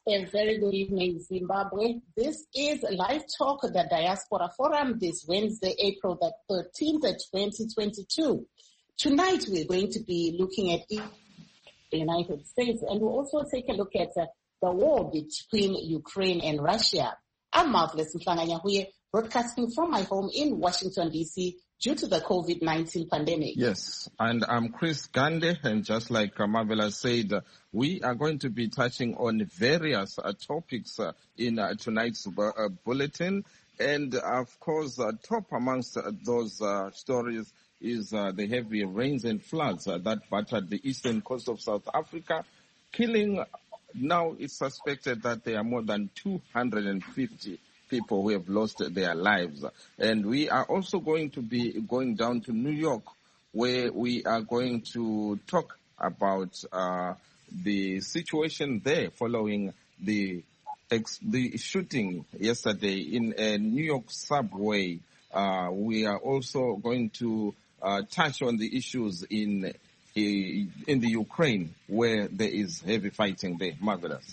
A very good evening, Zimbabwe. This is Live Talk, the Diaspora Forum, this Wednesday, April the 13th, 2022. Tonight, we're going to be looking at the United States, and we'll also take a look at the war between Ukraine and Russia. I'm Marvelous Mflanganyahuye, broadcasting from my home in Washington, D.C., due to the COVID-19 pandemic. Yes, and I'm Chris Gande, and just like Marvelous said, we are going to be touching on various topics in tonight's bulletin. And of course, top amongst those stories is the heavy rains and floods that battered the eastern coast of South Africa, killing, now it's suspected that there are more than 250 people who have lost their lives. And we are also going to be going down to New York, where we are going to talk about the situation there following the shooting yesterday in a New York subway. We are also going to touch on the issues in the Ukraine, where there is heavy fighting there. Marvelous.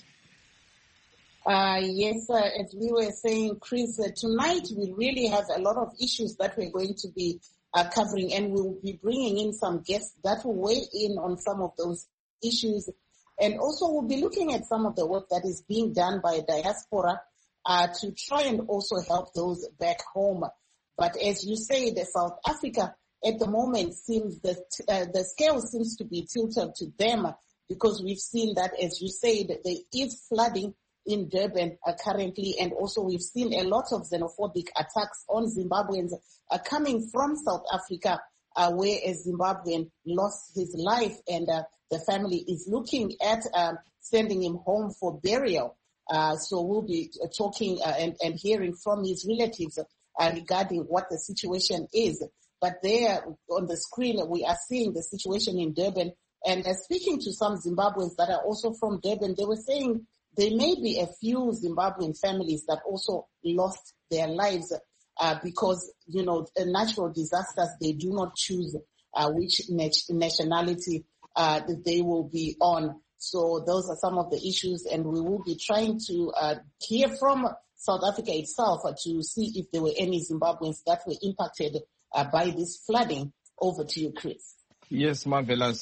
Yes, as we were saying, Chris, tonight we really have a lot of issues that we're going to be covering, and we'll be bringing in some guests that will weigh in on some of those issues. And also we'll be looking at some of the work that is being done by diaspora to try and also help those back home. But as you say, the South Africa at the moment seems that the scale seems to be tilted to them, because we've seen that, as you said, there is flooding in Durban currently, and also we've seen a lot of xenophobic attacks on Zimbabweans coming from South Africa, where a Zimbabwean lost his life, and the family is looking at sending him home for burial. So we'll be talking and hearing from his relatives regarding what the situation is. But there on the screen, we are seeing the situation in Durban, and speaking to some Zimbabweans that are also from Durban, they were saying there may be a few Zimbabwean families that also lost their lives because, natural disasters, they do not choose which nationality they will be on. So those are some of the issues, and we will be trying to hear from South Africa itself to see if there were any Zimbabweans that were impacted by this flooding. Over to you, Chris. Yes, Marvelous.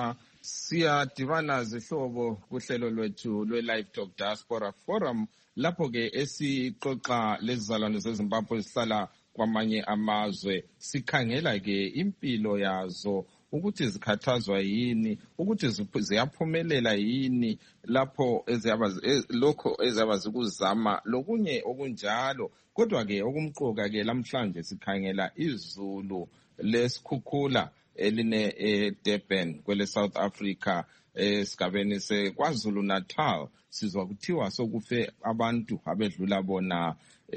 Siyadibana zihlobo kuhlelo lwethu lwe-Live Talk Diaspora Forum, lapho ke esixoxa lezizalwane zeZimbabwe zihlala kwamanye amazwe, sikhangela ke impilo yazo, ukuthi zikhathazwa yini, ukuthi ziyaphumelela yini lapho lokho eziyaba zikuzama, lokunye okunjalo. Kodwa ke okumqoka ke lamhlanje sikhangela izulu lesikhukhula eline eDurban kwele South Africa, esigabeni seKwaZulu Natal. Sizwa kuthiwa sokufe abantu abedlula bona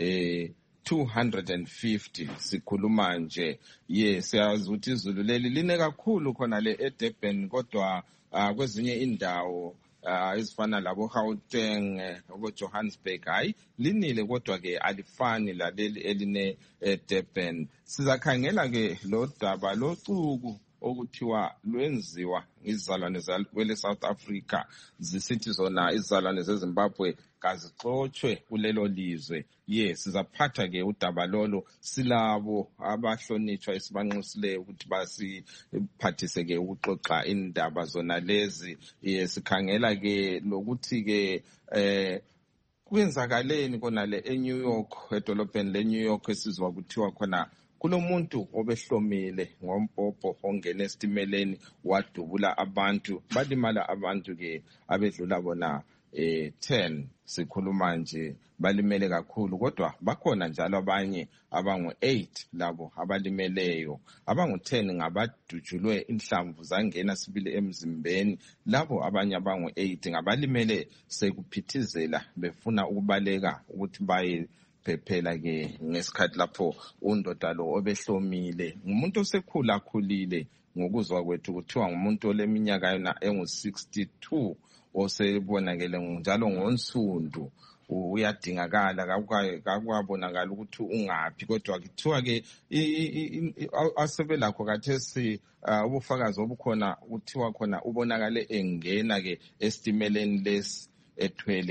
250 sikhuluma nje. Siyazi ukuthi izulu leli line kakhulu khona le eDurban, kodwa kwezinye indawo ezifana labo Gauteng, obo Johannesburg, hayi linile, kodwa ke alifani laleli eline eDurban. Sizakhangela ke lo daba locuku okuthiwa lwenziwa izizalwane kwele South Africa, zisithi zona izizalwane zeZimbabwe kazixotshwe kulelo lizwe. Sizaphatha ke udaba lolo, silabo abahlonitshwa esibanxusileyo ukuthi basiphathise ke ukuxoxa indaba zona lezi. Sikhangela ke lokuthi ke kwenzakaleni kona le eNew York, edolobheni leNew York, esizwa kuthiwa khona kulomuntu obehlomile ngombhobho ongena esitimeleni wadubula abantu, balimala abantu ke abedlula bona 10 sikhuluma nje, balimele kakhulu. Kodwa bakhona njalo abanye abangu-8 labo abalimeleyo, abangu-10 ngabadutshulwe inhlamvu zangena sibili emzimbeni. Labo abanye abangu-8 ngabalimele sekuphithizela befuna ukubaleka ukuthi baye phephela ke ngesikhathi lapho undoda lo obehlomile ngumuntu osekhulakhulile, ngokuzwa kwethu kuthiwa ngumuntu oleminyaka yona engu-62 osebonakele njalo ngonsundu. Uyadingakala, kakwabonakala ukuthi ungaphi, kodwa kuthiwa ke asebelakho kathesi ubufakazi obukhona kuthiwa khona ubonakale engena ke esitimeleni lesi ethwele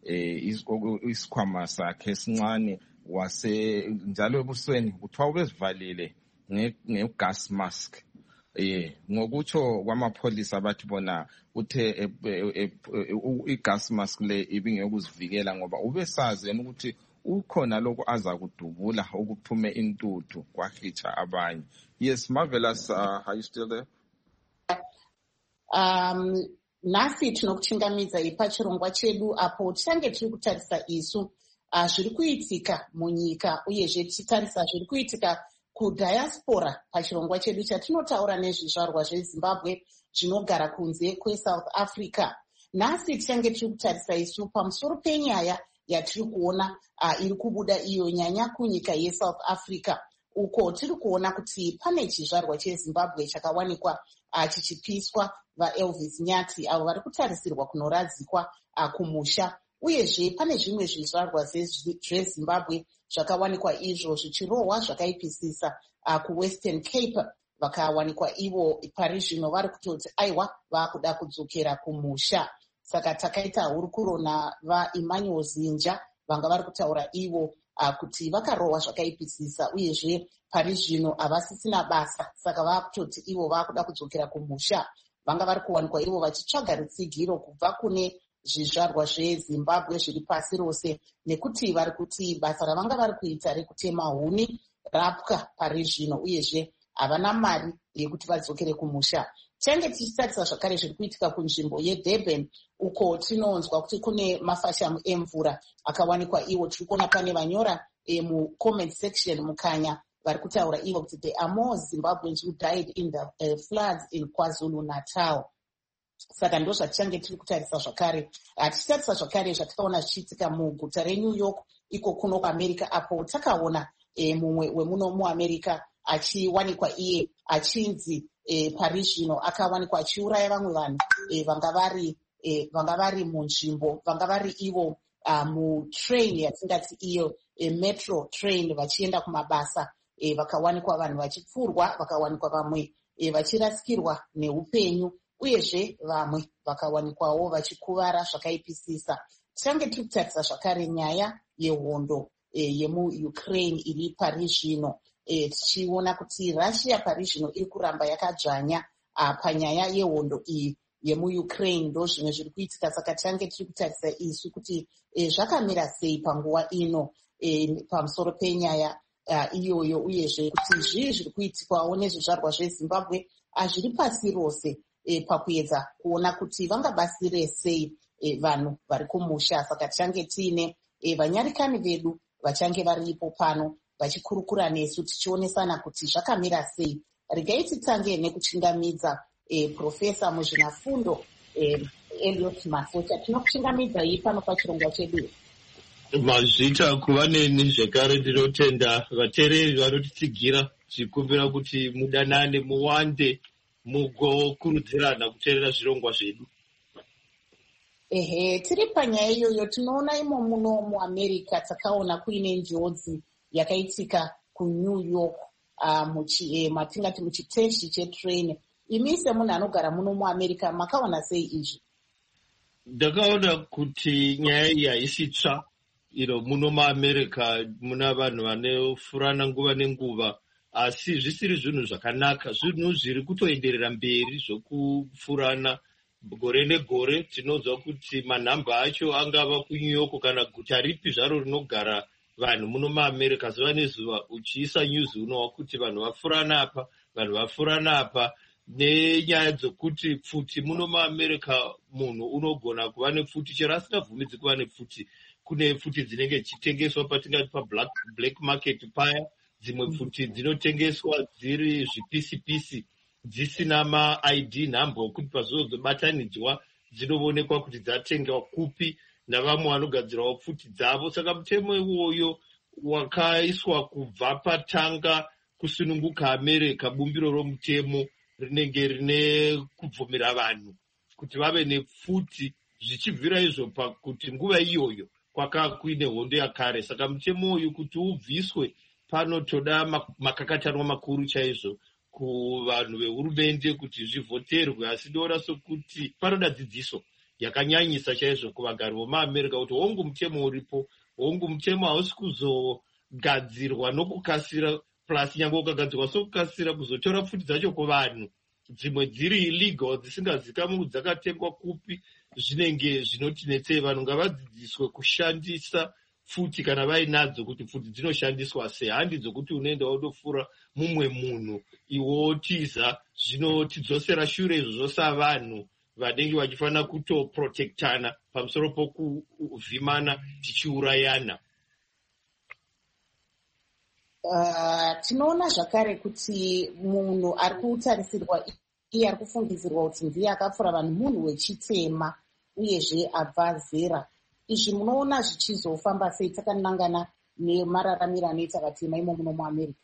isikhwama sakhe esincane njalo ebusweni kuthiwa ubezivalile nge-gas mask. Ngokutsho kwamapholisa bathi bona uthe i-gas mask le ibingeyokuzivikela ngoba ubesazi yena ukuthi ukhona lokhu aza kudubula ukuphume intuthu kwahitsha abanye. Yes, Marvelous, are you still there? Nasi tinokuchingamidza pachirongwa chedu apo tichange tiri kutarisa isu zviri kuitika munyika uyezve tichitarisa zviri kuitika kudhayasipora pachirongwa chedu chatinotaura nezvizvarwa zvezimbabwe zvinogara kunze kweSouth Africa. Nhasi tichange tiri kutarisa isu pamusoro penyaya yatiri kuona iri kubuda iyo nyanya kunyika yeSouth Africa, uko tiri kuona kuti pane chizvarwa chezimbabwe chakawanikwa chichipiswa vaElvis Nyati avo vari kutarisirwa kunoradzikwa kumusha, uyezve pane zvimwe zvizvarwa zvezimbabwe zvakawanikwa izvo zvichirohwa zvakaipisisa kuWestern Cape, vakawanikwa ivo pari zvino vari kutoti aiwa vakuda kudzokera kumusha. Saka takaita hurukuro navaEmmanuel Zinja vanga vari kutaura ivo kuti vakarohwa zvakaipisisa uyezve pari zvino havasisina basa, saka vakutoti ivo vakuda kudzokera kumusha. Vanga vari kuwanikwa ivo vachitsvaga rutsigiro kubva kune zvizvarwa zvezimbabwe zviri pasi rose, nekuti vari kuti basa ravanga vari kuita rekutema huni rapwa pari zvino uyezve havana mari yekuti vadzokere kumusha. Change tichitarisa zvakare zviri kuitika kunzvimbo yeDurban, uko tinonzwa kuti kune mafashamu emvura akawanikwa iwo. Tiri kuona pane vanyora mucomment section mukanya vari kutaura ivo kuti there are more Zimbabweans who died in the floods in KwaZulu-Natal. Saka ndo zvatichange tiri kutarisa zvakare. Tichitarisa zvakare zvatakaona zvichiitika muguta reNew York iko kuno kuAmerica, apo takaona mumwe wemuno muAmerica achiwanikwa iye achinzi pari zvino akawanikwa achiuraya vamwe vanhu vanga vari munzvimbo, vanga vari ivo mutrain yatingati iyo metro train vachienda kumabasa. Vakawanikwa vanhu vachipfurwa, vakawanikwa vamwe vachirasikirwa neupenyu, uyezve vamwe vakawanikwawo vachikuvara zvakaipisisa. Tichange tiri kutarisa zvakare nyaya yehondo yemuUkraine iri pari zvino, tichiona kuti Russia pari zvino iri kuramba yakadzvanya panyaya yehondo iyi yemuUkraine. Ndo zvimwe zviri kuitika, saka tichange tiri kutarisa isu kuti zvakamira sei panguva ino pamusoro penyaya iyoyo, uyezve kuti zvii zviri kuitikwawo nezvizvarwa zveZimbabwe zviri pasi rose pakuedza kuona kuti vangabasire sei vanhu vari kumusha. Saka tichange tiine vanyarikani vedu vachange varipo pano vachikurukura nesu tichionesana kuti zvakamira sei. Regai titange nekuchingamidza Profesa muzvinafundo Elliot Masocha. Tinokuchingamidza pano pachirongwa chedu. Mazvita kuva neni zvekare. Ndinotenda vateereri vanotitsigira tichikumbira kuti mudanane, muwande, mugokurudzirana kuteerera zvirongwa zvedu. Tiri panyaya iyoyo tinoona imo muno muAmerica takaona kuine njodzi yakaitika kuNew York matingati muchiteshi chetrain. Imi semunhu anogara muno muAmerica makaona sei izvi? Ndakaona kuti nyaya iyi haisitsva. Muno muAmerica muna vanhu vanofurana nguva nenguva, asi zvisiri zvinhu zvakanaka. Zvinhu zviri kutoenderera mberi zvokufurana gore negore. Tinonzwa kuti manhamba acho angava kuNew York kana guta ripi zvaro rinogara vanhu muno muAmerica. Zuva nezuva uchiisa news unowa kuti vanhu vafurana apa, vanhu vafurana apa, nenyaya dzokuti pfuti muno muAmerica munhu unogona kuva nepfuti chero asingabvumidzi kuva nepfuti. Kune pfuti dzinenge dzichitengeswa patingati pablack market paya. Dzimwe pfuti dzinotengeswa dziri zvipisipisi dzisina maID nhamba okuti pazozobatanidzwa dzinoonekwa kuti dzatengwa kupi navamwe vanogadzirawo pfuti dzavo. Saka mutemo iwoyo wakaiswa kubva patanga kusununguka America. Bumbiro romutemo rinenge rine kubvumira vanhu kuti vave nepfuti zvichibvira izvo pakuti nguva iyoyo kwaka kuine hondo yakare. Saka mutemo uyu kuti ubviswe panotoda makakatanwa makuru chaizvo kuvanhu vehurumende kuti zvivhoterwe, asi ndoona sokuti panoda dzidziso. yakanyanyisa chaizvo kuvagari vomuamerica kuti wongu mutemo uripo, wongu mutemo hausi kuzogadzirwa nokukasira, plus nyange ukagadzirwa sokukasira kuzotora pfuti dzacho kuvanhu dzimwe dziri illegal dzisingazikamwi kuti dzakatengwa kupi, zvinenge zvinotinetsei. Vanhu ngavadzidziswe kushandisa pfuti kana vainadzo, kuti pfuti dzinoshandiswa sei, handi dzokuti unoenda wodofura mumwe munhu iwotiza. Zvinotidzosera shure izvozvo savanhu vanenge vachifanira kutoprotectana pamusoro pokuvhimana tichiurayana. Tinoona zvakare kuti munhu ari kutarisirwa iye ari kufungidzirwa kuti ndiye akapfura vanhu munhu wechitema uyezve abva zera. Izvi munoona zvichizofamba sei takanangana nemararamiro anoita vatema imo muno muAmerica?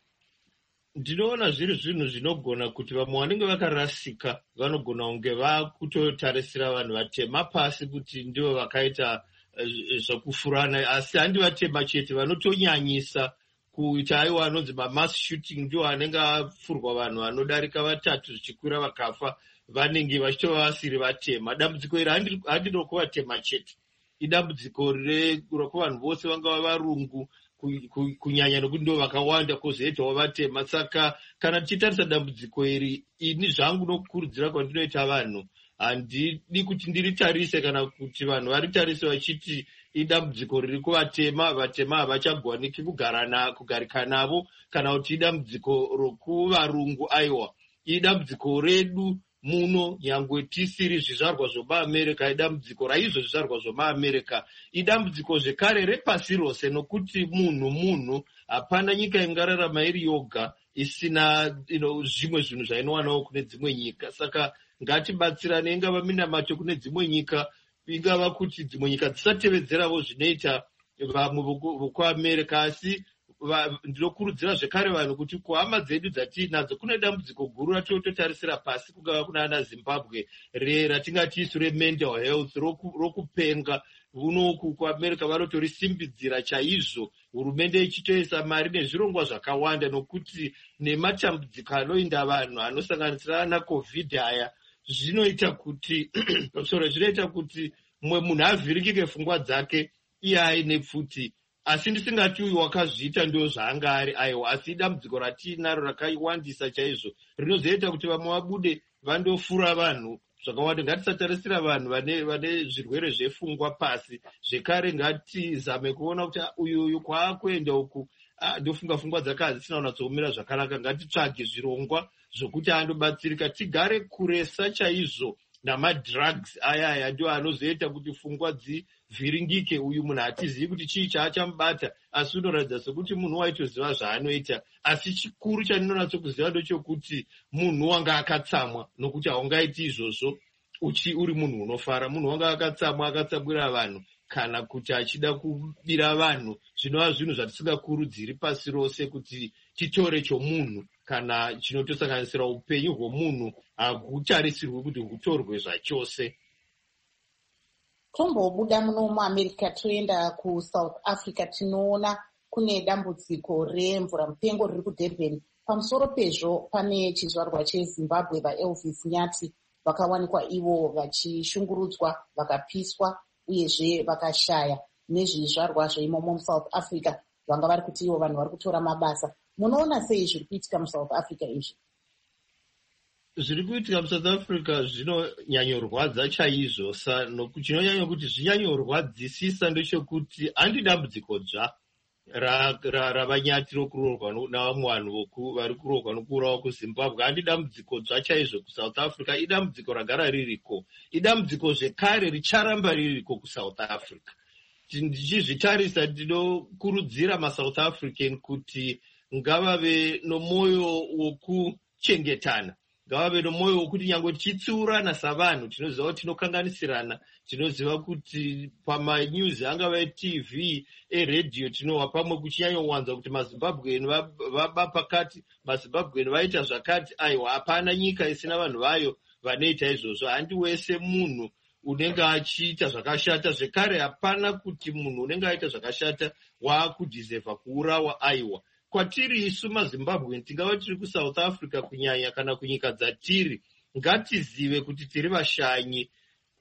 Ndinoona zviri zvinhu zvinogona kuti vamwe vanenge vakarasika vanogona kunge vakutotarisira vanhu vatema pasi kuti ndivo vakaita zvokufurana, asi handi vatema chete, vanotonyanyisa kuita aiwa anonzi mamass shooting, ndiwo anenge apfurwa vanhu vanodarika 3 zvichikwira vakafa, vanenge vachitova vasiri vatema. Dambudziko iri handi rokuvatema chete, idambudziko rokuvanhu vose vangava varungu, kunyanya nokuti ndo vakawanda kwozoitawo vatema. Saka kana tichitarisa dambudziko iri, ini zvangu nokukurudzira kwandinoita vanhu, handidi kuti ndiritarise kana kuti vanhu varitarise vachiti idambudziko riri kuvatema, vatema havachagoniki kugarika navo, kana kuti idambudziko rokuvarungu. Aiwa, idambudziko redu muno, nyangwe tisiri zvizvarwa zvomuamerica, idambudziko raizvo zvizvarwa zvomuamerica, idambudziko zvekare repasi rose, nokuti munhu hapana nyika ingararama iri yoga isina zvimwe zvinhu zvainowanawo kune dzimwe nyika. Saka ngatibatsirane, ingava minamato kune dzimwe nyika, ingava kuti dzimwe nyika dzisatevedzerawo zvinoita vamwe vokuamerica. Asi ndinokurudzira zvekare vanhu kuti kuhama dzedu dzatiinadzo kune dambudziko guru ratinototarisira pasi, kungava kuna ana Zimbabwe ratingati isu remental health, rokupenga. Unoku kuamerica vanotorisimbidzira chaizvo, hurumende ichitoisa mari nezvirongwa zvakawanda, nokuti nematambudziko anoinda vanhu anosanganisira ana covid aya, zvinoita kuti zvinoita kuti mumwe munhu avhirikike pfungwa dzake iye aine pfuti. Asi ndisingati uyu wakazviita ndio zvaanga ari, aiwa, asi dambudziko ratiinaro rakaiwandisa chaizvo, rinozoita kuti vamwe vabude vandofura vanhu zvakawanda. Ngatisatarisira vanhu vane zvirwere zvepfungwa pasi. Zvekare ngatizame kuona kuti uyu kwaakuenda uku ndofunga pfungwa dzake hadzisina kunatsoumira zvakanaka. Ngatitsvage zvirongwa zvokuti andobatsirika. Tigare kuresa chaizvo namadrugs aya ndio anozoita kuti pfungwa dzivhiringike. Uyu munhu hatizivi kuti chii chaachamubata, asi unoratidza sekuti munhu waitoziva zvaanoita. Asi chikuru chandinonatsokuziva ndochokuti munhu wanga akatsamwa, nokuti haungaiti izvozvo uri munhu unofara. Munhu wanga akatsamwa, akatsamwira vanhu, kana kuti achida kubira vanhu. Zvinova zvinhu zvatisingakurudziri pasi rose kuti titore chomunhu kana chinotosanganisira upenyu hwomunhu hakutarisirwe kuti hutorwe zvachose. Tombobuda muno muAmerica toenda kuSouth Africa, tinoona kune dambudziko remvura mupengo riri kuDurban. Pamusoro pezvo pane chizvarwa cheZimbabwe vaElvis Nyati vakawanikwa ivo vachishungurudzwa, vakapiswa uyezve vakashaya. Nezvizvarwa zveimomo muSouth Africa vanga vari kuti ivo vanhu vari kutora mabasa. Munoona sei zviri kuitika muSouth Africa izvi? Zviri kuitika muSouth Africa zvinonyanyorwadza chaizvo. Chinonyanya kuti zvinyanyorwadzisisa ndechekuti handi dambudziko dzva ravanyati rokuroorwa navamwe vanhu vari kuroorwa nokuurawa kuZimbabwe. Handi dambudziko dzva chaizvo kuSouth Africa, idambudziko ragara ririko, idambudziko zvekare richaramba ririko kuSouth Africa. Ndichizvitarisa ndinokurudzira maSouth African kuti ngavave nomwoyo wokuchengetana, ngavave nomwoyo wokuti nyange tichitsiurana savanhu tinoziva kuti tinokanganisirana, tinoziva kuti pamanews angava eTV, eredhiyo, tinowa pamwe kuchinyanyowanza kuti maZimbabweni vaba pakati, maZimbabweni vaita zvakati. Aiwa, hapana nyika isina vanhu vayo vanoita izvozvo. Handi wese munhu unenge achiita zvakashata. Zvekare hapana kuti munhu unenge aita zvakashata waakudhizevha kuurawa. Aiwa, kwatiri isu maZimbabwe, tingava tiri kuSouth Africa kunyanya kana kunyika dzatiri, ngatizive kuti tiri vashanyi.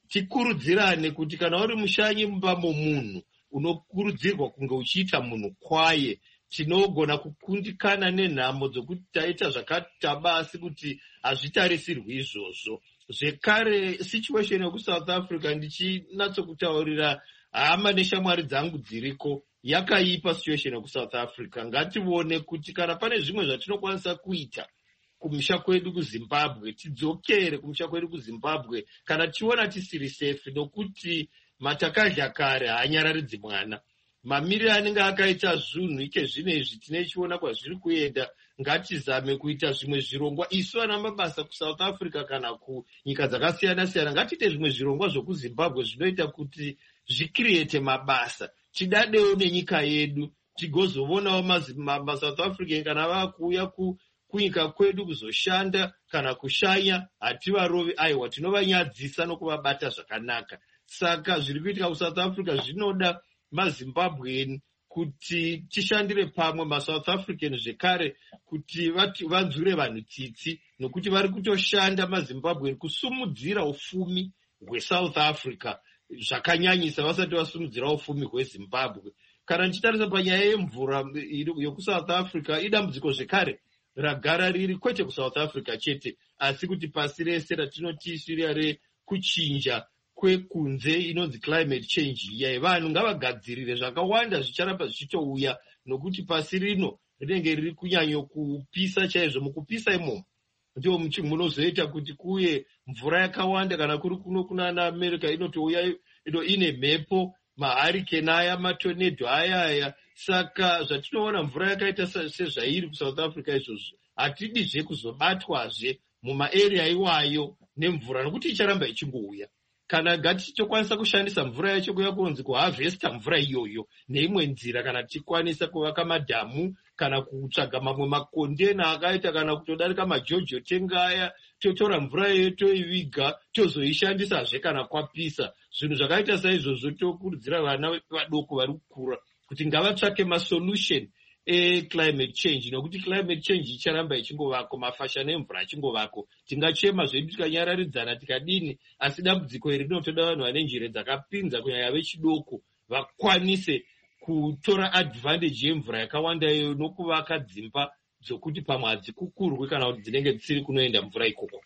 tikurudzirane kuti kana uri mushanyi mumba momunhu unokurudzirwa kunge uchiita munhu kwaye. Tinogona kukundikana nenhamo dzokuti taita zvakataba asi kuti hazvitarisirwi izvozvo. Zvekare situation yokuSouth Africa ndichinatsokutaurira hama neshamwari dzangu dziriko yakaipa situation yokuSouth Africa. Ngatione kuti kana pane zvimwe zvatinokwanisa kuita kumusha kwedu kuZimbabwe, tidzokere kumusha kwedu kuZimbabwe kana tiona tisiri safe, nokuti matakadya kare haanyararidzi mwana. Mamiriro anenge akaita zvinhu ike zvinezvi tinechiona kwazviri kuenda, ngatizame kuita zvimwe zvirongwa isu ana mabasa kuSouth Africa kana kunyika dzakasiyana siyana. Ngatiite zvimwe zvirongwa zvokuZimbabwe zvinoita kuti zvikiriyete mabasa, tidadewo nenyika yedu, tigozovonawo maSouth African kana vakuuya kunyika kwedu kuzoshanda kana kushanya, hativarovi, aiwa tinovanyadzisa nokuvabata zvakanaka. Saka zviri kuitika kuSouth Africa zvinoda maZimbabwean kuti tishandire pamwe, maSouth African zvekare kuti vanzure vanhu tsitsi, nokuti vari kutoshanda maZimbabwean kusumudzira ufumi hweSouth Africa zvakanyanyisa vasati vasumudzira ufumi hweZimbabwe. Kana ndichitarisa panyaya yemvura yokuSouth Africa, idambudziko zvekare ragara riri kwete kuSouth Africa chete, asi kuti pasi rese ratinoti siriya rekuchinja kwekunze inonzi climate change. Vanhu ngavagadzirire zvakawanda zvicharamba zvichitouya, nokuti pasi rino rinenge riri kunyanyo kupisa chaizvo. Mukupisa imomo ndio munozoita kuti kuye mvura yakawanda, kana kuri kuno kunana America inotouya ine mhepo, mahurricane aya, matornado aya. Saka zvatinoona mvura yakaita sezvairi kuSouth Africa izvozvo, hatidizve kuzobatwazve mumaarea iwayo nemvura, nokuti icharamba ichingouya. Kana ngatichitokwanisa kushandisa mvura yacho kuya kunzi kuhavhesta mvura iyoyo neimwe nzira, kana tichikwanisa kuvaka madhamu kana kutsvaga mamwe makondena akaita, kana kutodarika majojo tengaya, totora mvura iyoyo toiviga tozoishandisazve kana kwapisa. Zvinhu zvakaita saizvozvo tokurudzira vana vadoko vari kukura kuti ngavatsvake masolution climate change, nokuti climate change icharamba ichingovako, mafasha nemvura achingovako. Tingachema zvedu tikanyararidzana tikadini, asi dambudziko iri rinotoda vanhu vane njere dzakapinza, kunyanya vechidoko, vakwanise kutora advantage yemvura yakawanda iyoyo nokuvaka dzimba dzokuti pamwe hadzikukurwi kana kuti dzinenge dzisiri kunoenda mvura ikoko.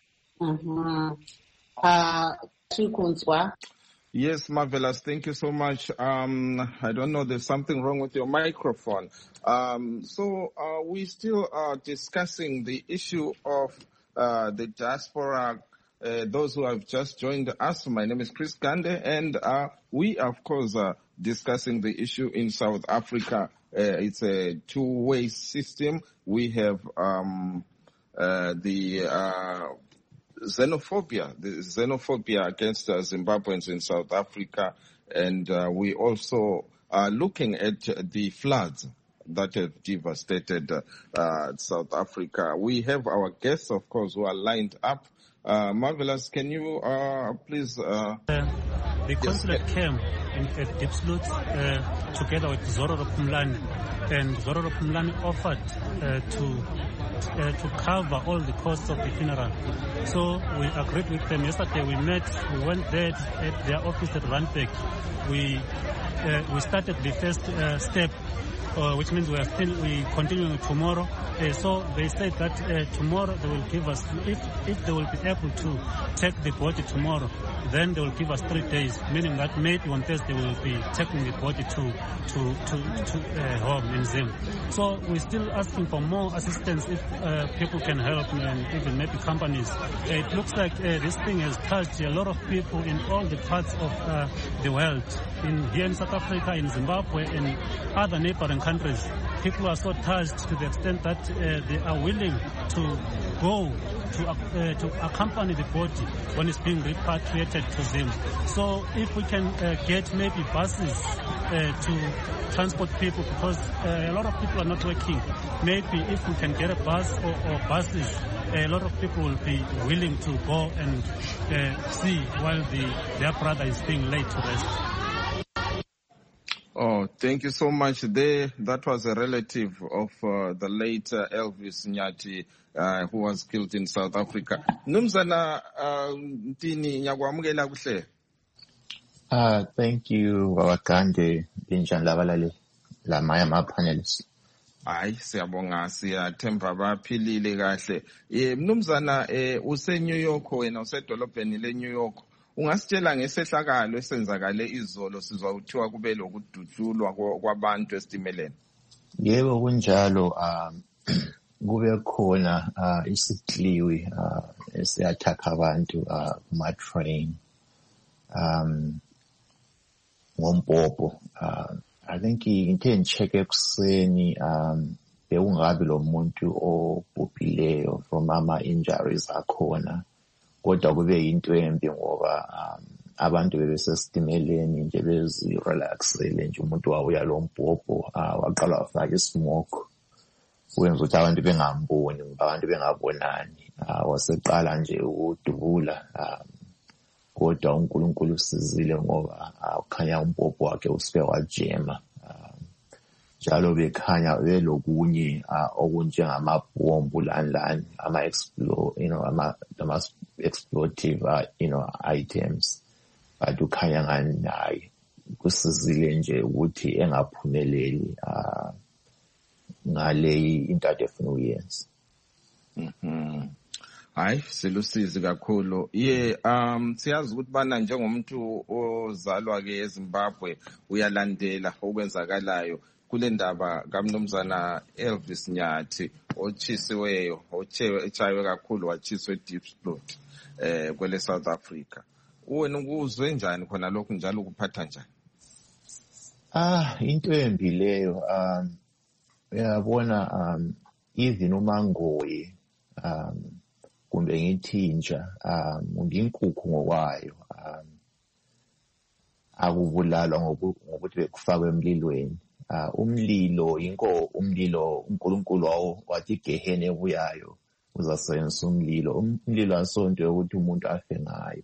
Tiri kunzwa. Yes, Marvelous. Thank you so much. I don't know, there's something wrong with your microphone. So we still are discussing the issue of the diaspora, those who have just joined us. My name is Chris Gande, and we, of course, are discussing the issue in South Africa. It's a two-way system. We have the xenophobia against Zimbabweans in South Africa, and we also are looking at the floods that have devastated South Africa. We have our guests, of course, who are lined up. Marvelous, can you please... The consulate came at Diepsloot together with Zororo Phumlani, and Zororo Phumlani offered to cover all the costs of the funeral. So we agreed with them. Yesterday we went there at their office at Randburg. We started the first step, which means we continue tomorrow. So they said that tomorrow they will give us, if they will be able to take the body tomorrow, then they will give us 3 days, meaning that maybe on Thursday we will be taking the body to home in Zim. So we're still asking for more assistance if people can help, and even maybe companies. It looks like this thing has touched a lot of people in all the parts of the world, here in South Africa, in Zimbabwe, and other neighboring countries. People are so touched to the extent that they are willing to go to accompany the body when it's being repatriated to Zim. So if we can get maybe buses to transport people, because a lot of people are not working, maybe if we can get a bus or buses, a lot of people will be willing to go and see while their brother is being laid to rest. Oh, thank you so much. That was a relative of the late Elvis Nyati, who was killed in South Africa. Numzana Ntini Nyagwamugela kuhle. Thank you, Wawakande, Binjan Lavalale, Lamaya, my panelists. Hayi siyabonga siyathemba baphilile kahle. Mnumzana use New York wena usedolobheni le New York. Ungasitshela ngesehlakalo esenzakale izolo sizwa kuthiwa kube lokudutshulwa kwabantu esitimeleni. Yebo kunjalo kube khona isikliwi esiyathakha abantu kuma train ngombhobho. I think into engicheck ekuseni bekungabi lo muntu obhubhileyo from ama injuries akhona, kodwa kube into embi ngoba abantu bebesesitimeleni nje bezirelaxele nje umuntu wawuya lo mbhobho waqala wafaka ismoke wenza ukuthi abantu bengamboni, abantu bengabonani, waseqala nje ukudubula kodwa uNkulunkulu usizile ngoba ukhanya umbhobho wakhe usike wajema. Njalo bekhanya belokunye okunjengamabhombu lani ama explosive items, but ukhanya ngani hayi kusizile nje ukuthi engaphumeleli ngaleyi into ade efuna uyenza. Hayi silusizi kakhulu. Siyazi ukuthi bana njengomuntu ozalwa ke eZimbabwe uyalandela okwenzakalayo kule ndaba kaMnumzana Elvis Nyathi ochisiweyo echaywe kakhulu wachiswe Diepsloot kwele South Africa. Wena ukuzwe njani khona lokhu njalo kuphatha njani? Into embi leyo uyabona even uMangoyi kumbe ngithinja nginkukhu ngokwayo akubulalwa ngokuthi bekufakwe emlilweni. Umlilo umlilo uNkulunkulu wathi gehene ebuyayo uzasebenzisa umlilo asonto yokuthi umuntu afe ngayo.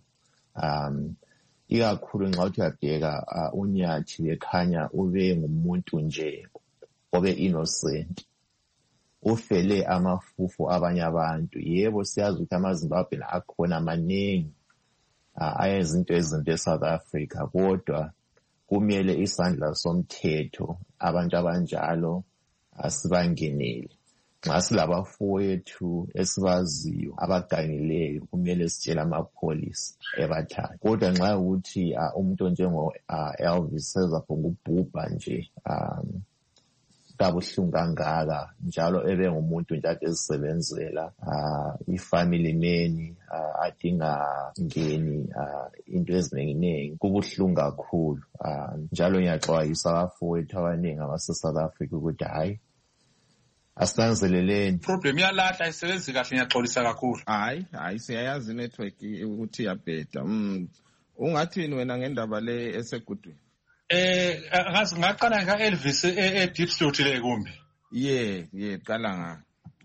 Ikakhulu nxa uthi uyabheka uNyathi ekhanya ube ngumuntu nje obe innocent, ufele amafufu abanye abantu. Yebo siyazi ukuthi amaZimbabwe akhona amaningi ayenza into ezimbi eSouth Africa, kodwa kumele isandla somthetho abantu abanjalo asibangenele. Nxa silabafowethu esibaziyo abagangileyo kumele sitshele amapholisa ebathathe, kodwa nxa ukuthi umuntu njengo Elvis sezaphonga ubhubha nje kabuhlungu kangaka njalo ebe ngumuntu nje ezisebenzela ifamily man adinga ngeni into eziningi kubuhlungu kakhulu. Njalo ngiyaxwayisa abafowethu abaningi abase-South Africa ukuthi hayi asinanzeleleni. Problem yalahla isebenzi kahle, ngiyaxolisa kakhulu. Hayi siyayazi network ukuthi iyabheda. Ungathini wena ngendaba le esegudwini? Ngaqala Elvis Diepsloot le kumbe? Qala nga.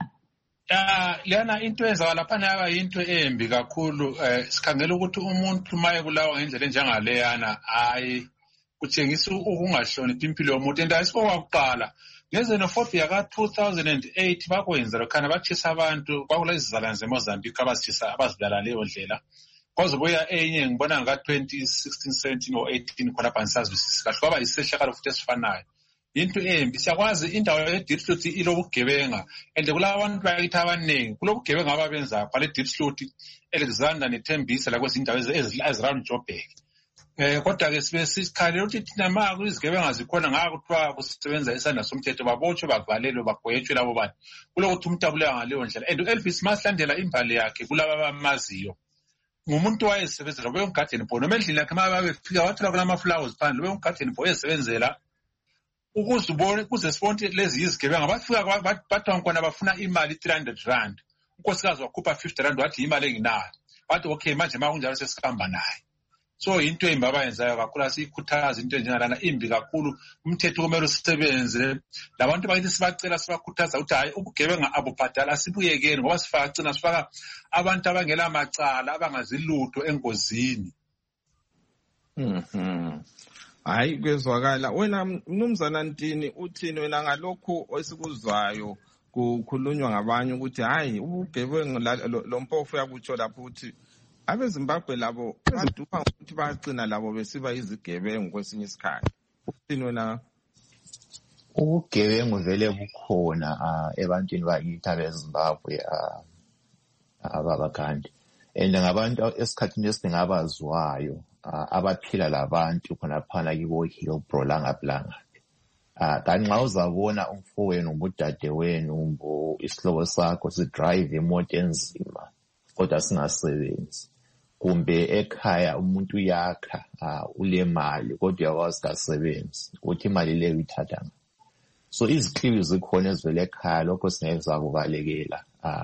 Lena into ezakala lapha yaba into embi kakhulu. Sikhangela ukuthi umuntu maye kulawa ngendlela enjengaleyana hayi kutshengisa ukungahloniphi impilo yomuntu. Enda isikokuqala ngeze no 4th yaka 2008 bakwenza lokhana bachisa abantu kwakulezizalwane zeMozambique abasithisa abazidala leyo ndlela. Kwaze boya enye ngibona nga 2016 17 or 18 khona phansazwisisi kahle kwaba isehlakalo futhi esifanayo. Into embi siyakwazi indawo yeDiepsloot ilobugebenga ende kulabo abantu bakithi abaningi kulobugebenga ababenza kwale Diepsloot, Alexander neThembisa la kwezindawo eziround Joburg. Kodwa ke sibe sikhalela ukuthi thina ma kuzigebenga zikhona ngakuthiwa kusebenza isandla somthetho babotshwe bavalelwe bagwetshwe labo bantu kulokuthi umuntu abulewa ngaleyo ndlela. And uElvis masihlandela imbali yakhe kulabo abamaziyo ngumuntu wayesebenzela ube umgarden boy noma endlini yakhe uma babefika wathola kulama flowers phandle ube umgarden boy esebenzela ukuzibona kuze sibone lezi izigebenga bafika bathi nkona bafuna imali 300 rand. Unkosikazi wakhupha 50 rand wathi imali enginayo. Wathi okay manje ma kunjalo sesikhamba naye. So into embi abayenzayo kakhulu asikhuthaza into enjengalana imbi kakhulu. Umthetho kumele usebenze. Labantu bakithi sibacela sibakhuthaza ukuthi hayi ubugebenga abubhadala asibuyekeni ngoba sifaka abantu abangela macala abangazilutho engozini. Hayi kwezwakala. Wena Mnumzana Ntini uthini wena ngalokhu esikuzwayo kukhulunywa ngabanye ukuthi hayi ubugebengu lo mpofu yakutsho lapho uthi abeZimbabwe labo baduka ukuthi bagcina labo besiba izigebengu kwesinye isikhathi. Uthini wena? Ubugebengu vele bukhona ebantwini bakithi abeZimbabwe ababakandi. And ngabantu esikhathini esingabazwayo abaphila labantu khonaphana kibo Hillbrow langablanga. Kanti nxa uzabona umfowenu ngudadewenu isihlobo sakho sidrive imoto enzima kodwa singasebenzi, kumbe ekhaya umuntu yakha ulemali kodwa yakwazi kasebenzi ukuthi imali leyo ithatha. So izikliwi zikhona ezivele ekhaya, lokho singeza kubalekela.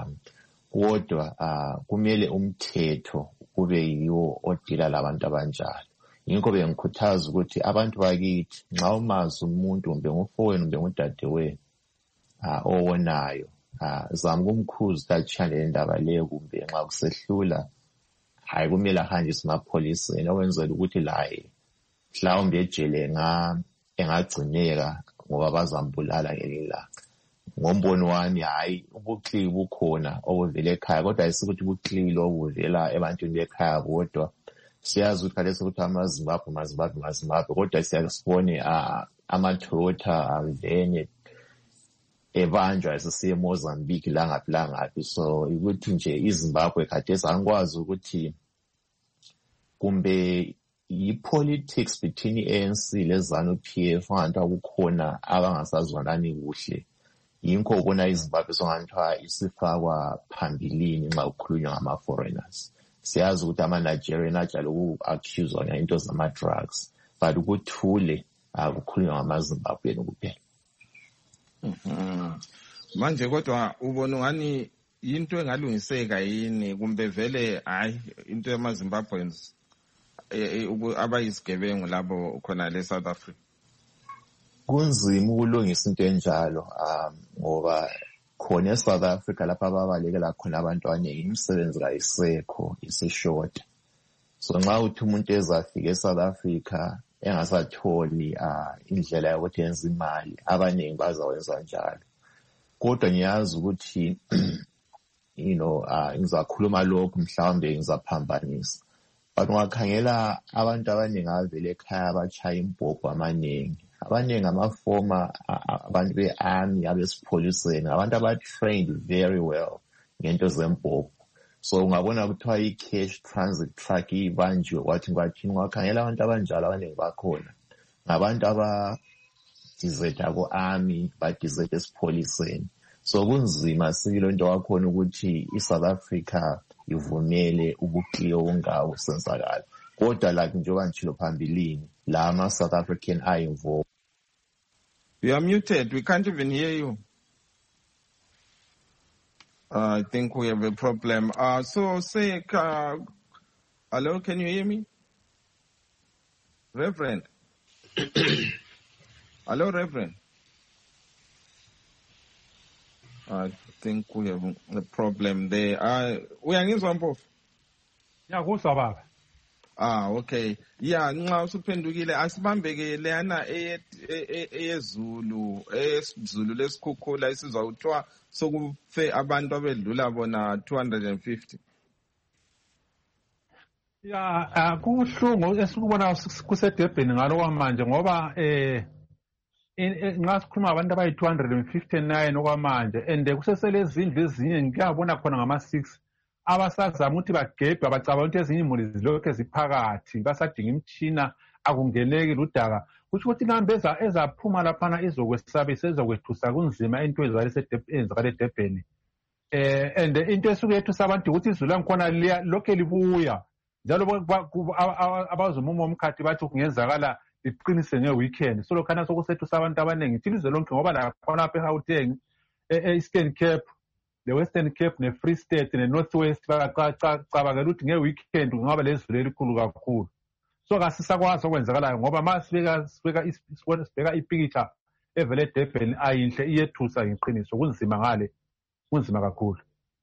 Kodwa kumele umthetho kube yiwo odila labantu abanjalo. Yinko bengikhuthaza ukuthi abantu bakithi nxa umazi umuntu kumbe ngufowenu kumbe ngudadewenu owonayo, zama ukumkhuza kachane lendaba leyo, kumbe nxa kusehlula hayi kumele ahanjiswe emapholiseni okwenzela ukuthi laye mhlawumbe ejele engagcineka ngoba bazambulala ngelinye ilanga. Ngombono wami hayi ubukliwi bukhona obuvela ekhaya, kodwa ayisikuthi ubukliwi lobuvela ebantwini bekhaya bodwa. Siyazi ukuthi khathesi ukuthi amaZimbabwe kodwa siyasibone amaToyota avene ebanjwa sesiye eMozambique langaphi. So ukuthi nje iZimbabwe khathesi angikwazi ukuthi kumbe yi-politics between i-ANC le-ZANU-PF angathi akukhona abangasazwanani kuhle. Yinko ubona iZimbabwe songathiwa isifakwa phambilini nxa kukhulunywa ngama-foreigners. Siyazi ukuthi ama-Nigerian ajalo uku-accuswa ngento zama-drugs, but ukuthule kukhulunywa ngama-Zimbabwean kuphela. Manje kodwa ubona ngani into engalungiseka yini, kumbe vele hayi into yama-Zimbabweans abayisigebengu labo khona le-South Africa? Kunzima ukulungisa into enjalo ngoba khona eSouth Africa lapha ababalekela khona abantu abaningi imisebenzi kayisekho, isishota. So nxa uthi umuntu ezafika eSouth Africa engasatholi indlela yokuthi yenza imali, abaningi bazawenza njalo. Kodwa ngiyazi ukuthi ngizakhuluma lokhu mhlawumbe ngizaphambanisa, but ungakhangela abantu abaningi abavele ekhaya abachaya impopho amaningi. Abaningi amafoma abantu be-army abesipholiseni, abantu aba-trained very well ngento zempopho. So ungabona kuthiwa i-cash transit truck ibanjiwe kwathi ungakhangela abantu abanjalo abaningi bakhona ngabantu abadizeta ku-army badizeta esipholiseni. So kunzima sikilo into wakhona ukuthi iSouth Africa ivumele ubukliyo obungako sensakala. Kodwa like njengoba ngitshilo phambilini la ama-South African are involved. You are muted. We can't even hear you. I think we have a problem. So say, hello, can you hear me? Reverend? Hello, Reverend? I think we have a problem there. We are in Zambov. Yeah, who's about? Okay. Yeah, nxa usuphendukile asibambeke lana eyeZulu lesikhukhula isizwa kuthiwa sokufe abantu abedlula bona 250. Yeah, kubuhlungu esikubona kuseDurban ngalo kwamanje ngoba nxa sikhuluma abantu abayi-259 okwamanje and kusesele izindlu ezinye ngiyabona khona ngama-6 abasazama ukuthi bagebhe abacabanga ukuthi ezinye imuli zilokhu ziphakathi basadinga imitshina akungeneki ludaka. Kusho ukuthi inkambi ezaphuma laphana izokwesabisa ezokwethusa kunzima into ezenzakala eDurban. And into esuke yethusa abantu ukuthi izulu langikhona lokhu libuya njalo abazumumo omkhathi bathi kungenzakala liqinise nge-weekend. So lokhana sokusethusa abantu abaningi thina izwe lonke ngoba lakhona apha eGauteng, e-Eastern Cape, le-Western Cape, ne-Free State, ne-Northwest bacabangela ukuthi nge-weekend kungaba lezulu elikhulu kakhulu. So kasisakwazi okwenzakalayo ngoba ma sibheka ipikitsha evele eDurban ayinhle iyethusa ngeqiniso, kunzima ngale, kunzima kakhulu.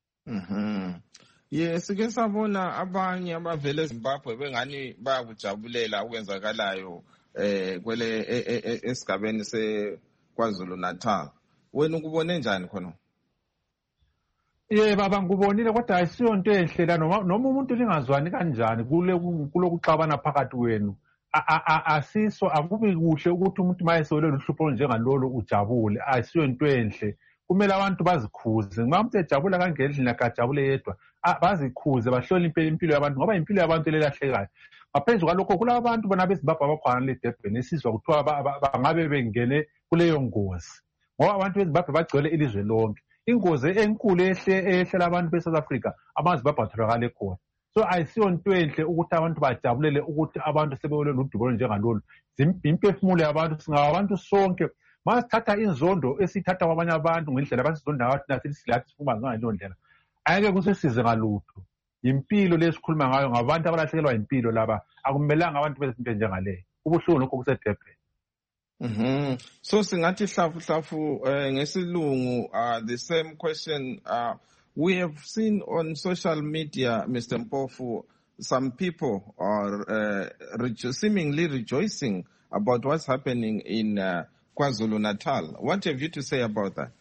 Yes, sike sabona abanye abavele eZimbabwe bengani bayakujabulela okwenzakalayo kwele esigabeni seKwaZulu Natal. Wena ukubone njani khona? baba ngubonile kodwa ayisiyo into enhle la noma umuntu lingazwani kanjani kulokuxabana phakathi kwenu asiso akubi kuhle ukuthi umuntu mayesewele luhlupho njengalolo ujabule ayisiyo into enhle kumele abantu bazikhuze nxa umuntu ejabula kangendlela kajabule yedwa bazikhuze bahlole impilo yabantu ngoba impilo yabantu lelahlekayo ngaphezu kwalokho kulabantu bona beZimbabwe abakhona leDurban esizwa kuthiwa bangabe bengene kuleyo ngozi ngoba abantu beZimbabwe bagcwele ilizwe lonke ingozi enkulu ehlela abantu beSouth Africa amaZimbabwe atholakale khona so ayisiyo into enhle ukuthi abantu bajabulele ukuthi abantu sebewele ludubo njengalolu imphefumulo yabantu singabantu sonke masithatha inzondo esithatha kwabanye abantu ngendlela basizonda ngathi nathi silathi sifuma ngaleyo ndlela ayeke kusisize ngalutho impilo lesikhuluma ngayo ngabantu abalahlekelwa impilo laba akumelanga abantu bezinto njengaleyo ubuhlungu lokho kuseDurban. So singathi hlafu ngesilungu the same question we have seen on social media, Mr. Mpofu, some people are seemingly rejoicing about what's happening in KwaZulu-Natal. What have you to say about that?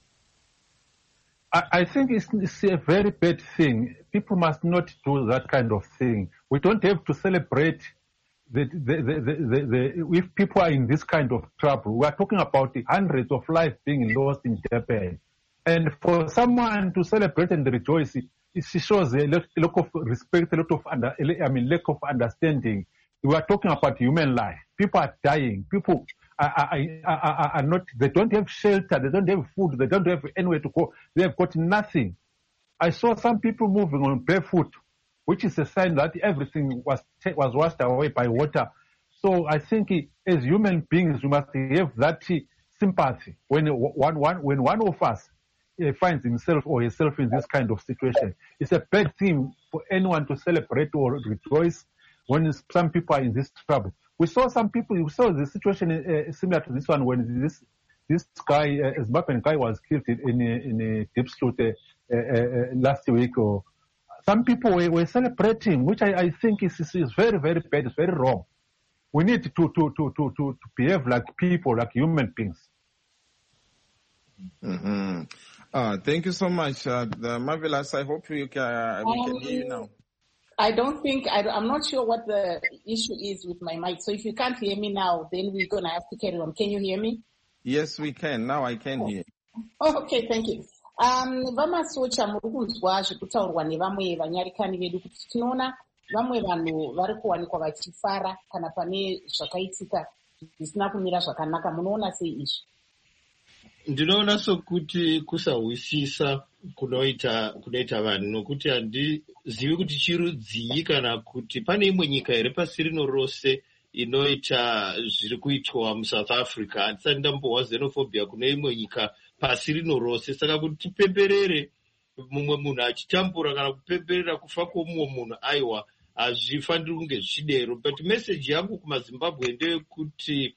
I think it's a very bad thing. People must not do that kind of thing. We don't have to celebrate if people are in this kind of trouble. We are talking about the hundreds of lives being lost in Durban. And for someone to celebrate and rejoice, it shows a lack of respect, a lot of lack of understanding. We are talking about human life. People are dying. People are not, they don't have shelter, they don't have food, they don't have anywhere to go. They have got nothing. I saw some people moving on barefoot, which is a sign that everything was washed away by water. So I think as human beings, we must have that sympathy when one of us finds himself or herself in this kind of situation. It's a bad thing for anyone to celebrate or rejoice when some people are in this trouble. We saw some people, we saw the situation similar to this one when this guy, a Zimbabwean guy, was killed in a Diepsloot last week. Or some people were celebrating, which I think is very, very bad. It's very wrong. We need to behave like people, like human beings. Thank you so much, Marvelous. I hope we can hear you now. I don't think, I'm not sure what the issue is with my mic. So if you can't hear me now, then we're going to have to carry on. Can you hear me? Yes, we can. Now I can hear. Okay, thank you. Vamasocha murukunzwa zvekutaurwa nevamwe vanyarikani vedu kuti tinoona vamwe vanhu vari kuwanikwa vachifara kana pane zvakaitika zvisina kumira zvakanaka. Munoona sei izvi? Ndinoona sokuti kusahwisisa kunoita vanhu nokuti handizivi kuti chirudzii kana kuti pane imwe nyika here pasi rino rose inoita zviri kuitwa muSouth Africa. Handisati ndambohwa xenophobia kune imwe nyika pasi rino rose. Saka kuti tipemberere mumwe munhu achitambura kana kupemberera kufa kwomumwe munhu, aiwa, hazvifaniri kunge zvichidero. But message yangu kumaZimbabwe ndeyekuti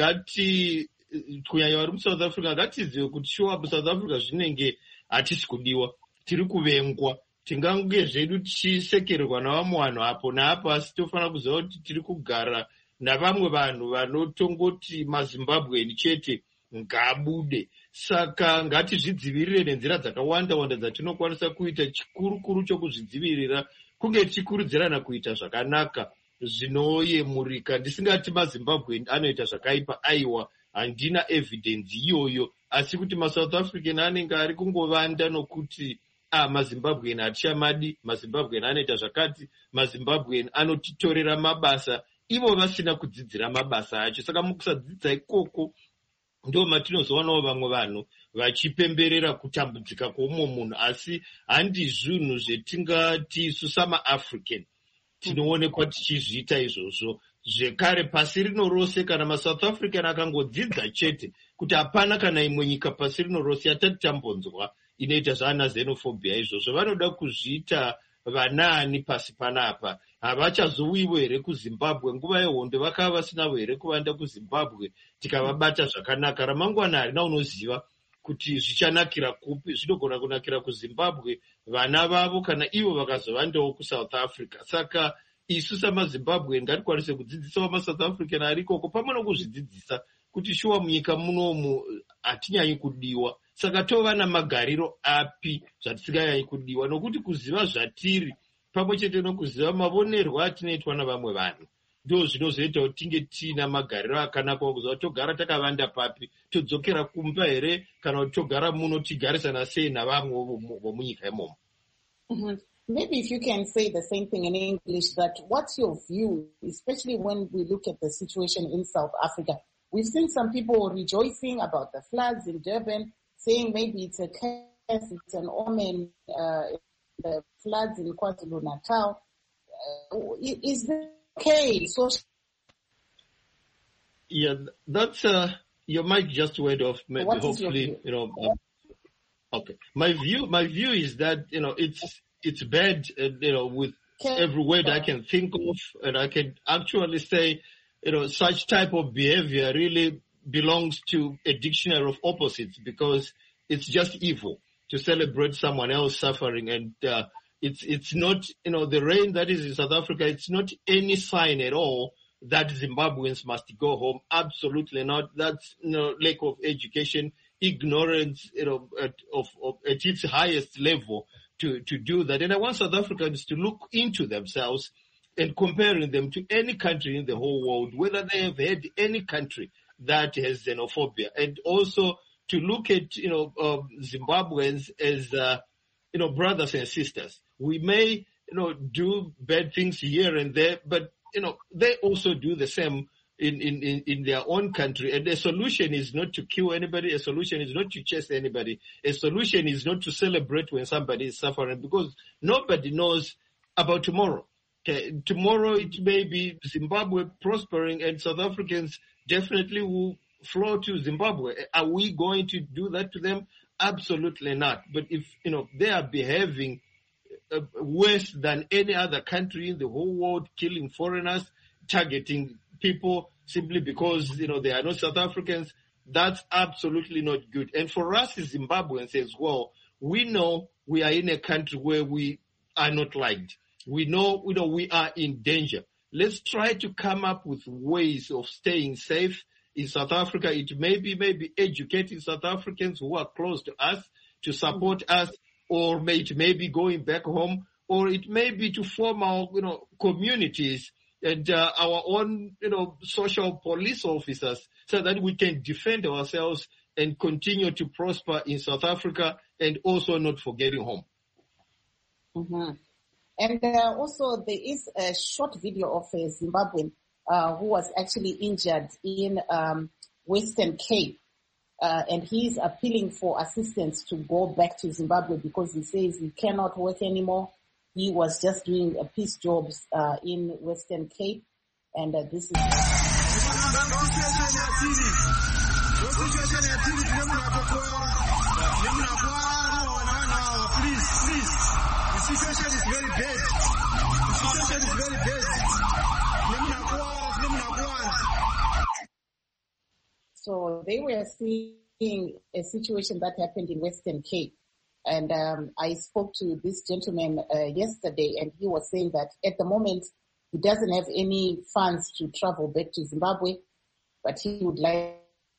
kunyanya vari muSouth Africa ngatizive kuti shuwa muSouth Africa zvinenge hatisi kudiwa, tiri kuvengwa, tingange zvedu tichisekererwa navamwe vanhu apo naapo, asi tofanira kuziva kuti tiri kugara navamwe vanhu vanotongoti maZimbabweni chete ngabude. Saka ngatizvidzivirire nenzira dzakawanda wanda dzatinokwanisa kuita. Chikuru chokuzvidzivirira kunge tichikurudzirana kuita zvakanaka zvinoyemurika. Ndisingati maZimbabwe anoita zvakaipa, aiwa, handina evidence iyoyo, asi kuti maSouth African anenge ari kungovanda nokuti maZimbabwean hatichamadi, maZimbabwean anoita zvakati, maZimbabwean anotitorera mabasa, ivo vasina kudzidzira mabasa acho. Saka mukusadzidza ikoko ndo matinozowanawo vamwe vanhu vachipemberera kutambudzika kwomumwe munhu, asi handi zvinhu zvetingati isu samaAfrican tinoonekwa tichizviita izvozvo. Zvekare pasi rino rose kana maSouth African akangodzidza chete kuti hapana kana imwe nyika pasi rino rose yatati tambonzwa inoita zvana xenophobia izvozvo, vanoda kuzviita vanaani pasi panapa. Havachazouyiwo here kuZimbabwe. Nguva yehondo vakava vasinavo here kuvanda kuZimbabwe tikavabata zvakanaka. Ramangwana harina unoziva kuti zvichanakira kupi. Zvinogona kunakira kuZimbabwe vana vavo kana ivo vakazovandawo kuSouth Africa. Saka isu samaZimbabwe ngatikwanise kudzidzisawo maSouth African ari ikoko. Pamwe nokuzvidzidzisa kuti shuwa munyika munomu hatinyanyi kudiwa. Saka tova namagariro api zvatisinganyanyi kudiwa, nokuti kuziva zvatiri pamwe chete nokuziva mavonerwo atinoitwa navamwe vanhu ndo zvinozoita kuti tinge tina magariro akanaka okuziva togara takavanda papi, todzokera kumba here, kana kuti togara muno tigarisana sei navamwe vomunyika imomo. Maybe if you can say the same thing in English, that what's your view, especially when we look at the situation in South Africa? We've seen some people rejoicing about the floods in Durban, saying maybe it's a curse, it's an omen, the floods in KwaZulu-Natal. Is that okay? So, yeah, that's your mic just went off. Maybe hopefully, okay. My view is that it's bad, with every word I can think of, and I can actually say, such type of behavior really belongs to a dictionary of opposites, because it's just evil to celebrate someone else suffering. And it's not, the rain that is in South Africa, it's not any sign at all that Zimbabweans must go home. Absolutely not. That's lack of education, ignorance, at its highest level to do that. And I want South Africans to look into themselves and comparing them to any country in the whole world, whether they have had any country that has xenophobia, and also to look at, Zimbabweans as, brothers and sisters. We may, do bad things here and there, but, they also do the same in their own country. And the solution is not to kill anybody. A solution is not to chase anybody. A solution is not to celebrate when somebody is suffering, because nobody knows about tomorrow. Okay. Tomorrow it may be Zimbabwe prospering, and South Africans definitely will flow to Zimbabwe. Are we going to do that to them? Absolutely not. But if, they are behaving worse than any other country in the whole world, killing foreigners, targeting people simply because, they are not South Africans, that's absolutely not good. And for us as Zimbabweans as well, we know we are in a country where we are not liked. We know, we are in danger. Let's try to come up with ways of staying safe in South Africa. It may be educating South Africans who are close to us to support us, or it may be going back home, or it may be to form our, communities and our own, social police officers, so that we can defend ourselves and continue to prosper in South Africa, and also not forgetting home. Mm-hmm. And also there is a short video of a Zimbabwean who was actually injured in Western Cape. And he's appealing for assistance to go back to Zimbabwe because he says he cannot work anymore. He was just doing piece jobs in Western Cape. And this is... The situation is very bad. The situation is very bad. So they were seeing a situation that happened in Western Cape. And I spoke to this gentleman yesterday, and he was saying that at the moment he doesn't have any funds to travel back to Zimbabwe, but he would like...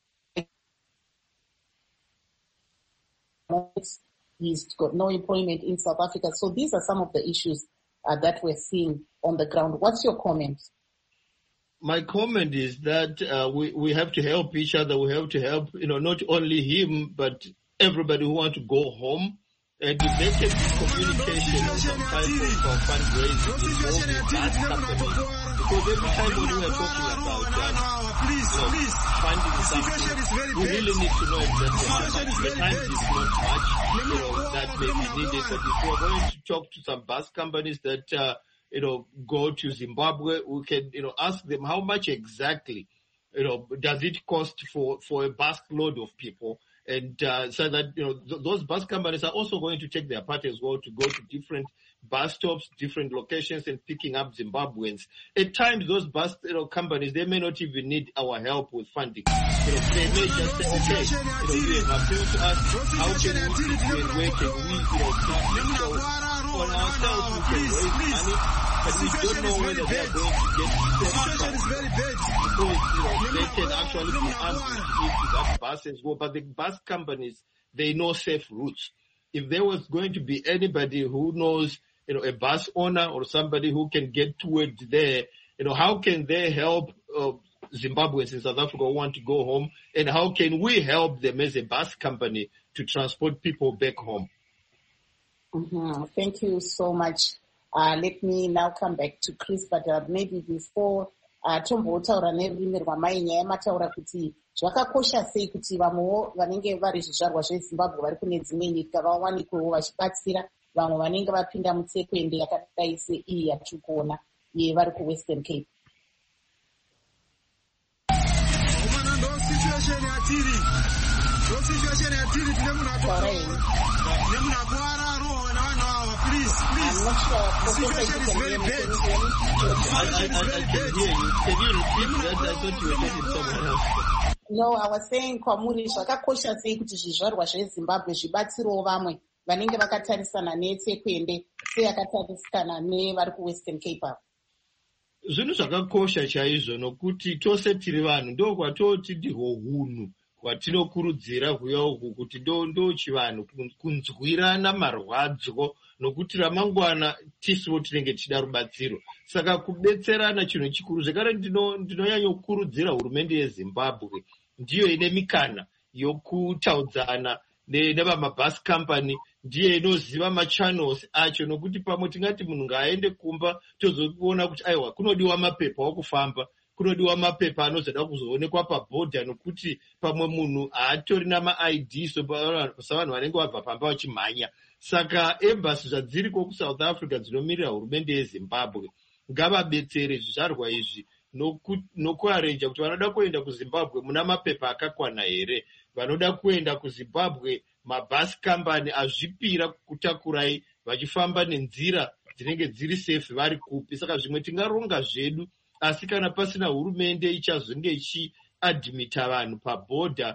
He's got no employment in South Africa. So these are some of the issues that we're seeing on the ground. What's your comment? My comment is that we have to help each other. We have to help, not only him, but everybody who wants to go home. And if they can be communication or some type of fundraising involving that company, because every time when we are talking about funding something, we really need to know exactly how much. The time is not much, that may be needed. But if we are going to talk to some bus companies that, go to Zimbabwe, we can, ask them how much exactly, does it cost for a bus load of people? And so that, those bus companies are also going to take their part as well to go to different bus stops, different locations, and picking up Zimbabweans. At times, those bus companies, they may not even need our help with funding. They may just say, okay, you have appealed to us. How can we do it? Where can we, so on ourselves, we can raise money, but we don't know whether they are going to get the because can actually be ambushed if that buses go. But the bus companies, they know safe routes. If there was going to be anybody who knows, a bus owner or somebody who can get towards there, how can they help Zimbabweans in South Africa who want to go home, and how can we help them as a bus company to transport people back home? Mm-hmm. Thank you so much. Let me now come back to Chris, but maybe before tombotaura nerurimi rwamai nyaya mataura kuti zvakakosha sei kuti vamwewo vanenge vari zvizvarwa zvezimbabwe vari kune dzimwe nyika vawanikwewo vachibatsira vamwe vanenge vapinda mutsekwende yakadai seiyi yatiri kuona yevari kuwestern cape. Situation yatiri tine munhu akuwara roho navanhu ava, please. The situation is very bad. Can you repeat that? I thought you were talking to someone else. No, I was saying kwamuri zvakakosha sei kuti zvizvarwa zvezimbabwe zvibatsirewo vamwe vanenge vakatarisana netsekwende seyakatarisana nevari kuwestern cape. Zvinhu zvakakosha chaizvo nokuti tose tiri vanhu ndokwatoti ndihwo hunhu hwatinokurudzira kuuya uku kuti ndo chivanhu kunzwirana marwadzo nokuti ramangwana tisiwo tinenge tichida rubatsiro. Saka kubetserana chinhu chikuru. Zvekare ndinonyanyokurudzira hurumende yeZimbabwe ndiyo ine mikana yokutaudzana nevamabus company, ndiye inoziva machannels acho, nokuti pamwe tingati munhu ngaaende kumba tozoona kuti aiwa kunodiwa mapepa okufamba, kunodiwa mapepa anozoda kuzoonekwa pabhodha, nokuti pamwe munhu haatori nama-ID savanhu vanenge vabva pamba vachimhanya. Saka embassy zvadziriko kuSouth Africa dzinomirira hurumende yeZimbabwe ngavabetsere zvizvarwa izvi nokuarenja kuti vanoda kuenda kuZimbabwe muna mapepa akakwana here, vanoda kuenda kuZimbabwe mabus company azvipira kutakurai vachifamba nenzira dzinenge dziri safe vari kupi. Saka zvimwe tingaronga zvedu, asi kana pasina hurumende ichazonge ichiadhimita vanhu pabhodha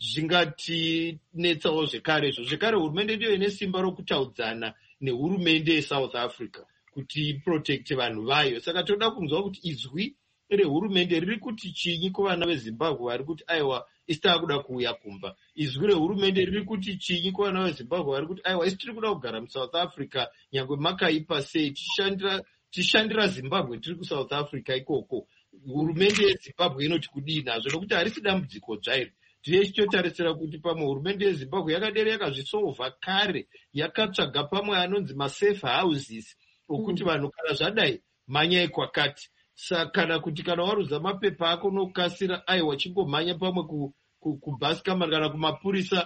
zvingatinetsawo zvekarezvo. Zvekare hurumende ndiyo ine simba rokutaudzana nehurumende yeSouth Africa kuti iprotecte vanhu vayo. Saka toda kunzwa kuti izwi rehurumende riri kuti chinyi kuvana veZimbabwe vari kuti aiwa isi takuda kuuya kumba. Izwi rehurumende riri kuti chinyi kuvana veZimbabwe vari kuti aiwa isi tiri kuda kugara muSouth Africa nyangwe makaipa sei, tishandira Zimbabwe tiri kuSouth Africa ikoko. Hurumende yeZimbabwe inoti kudii nazvo, nokuti harisi dambudziko dzvairi. Tine tichitotarisira kuti pamwe hurumende yeZimbabwe yakadere yakazvisolva kare, yakatsvaga pamwe anonzi masafe houses okuti vanhu kana zvadai manyai kwakati. Kana kuti kana waruza mapepa ako nokasira aiwa chingomhanya pamwe kubus company kana kumapurisa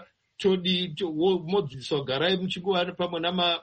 modzidziswa garai muchingova pamwe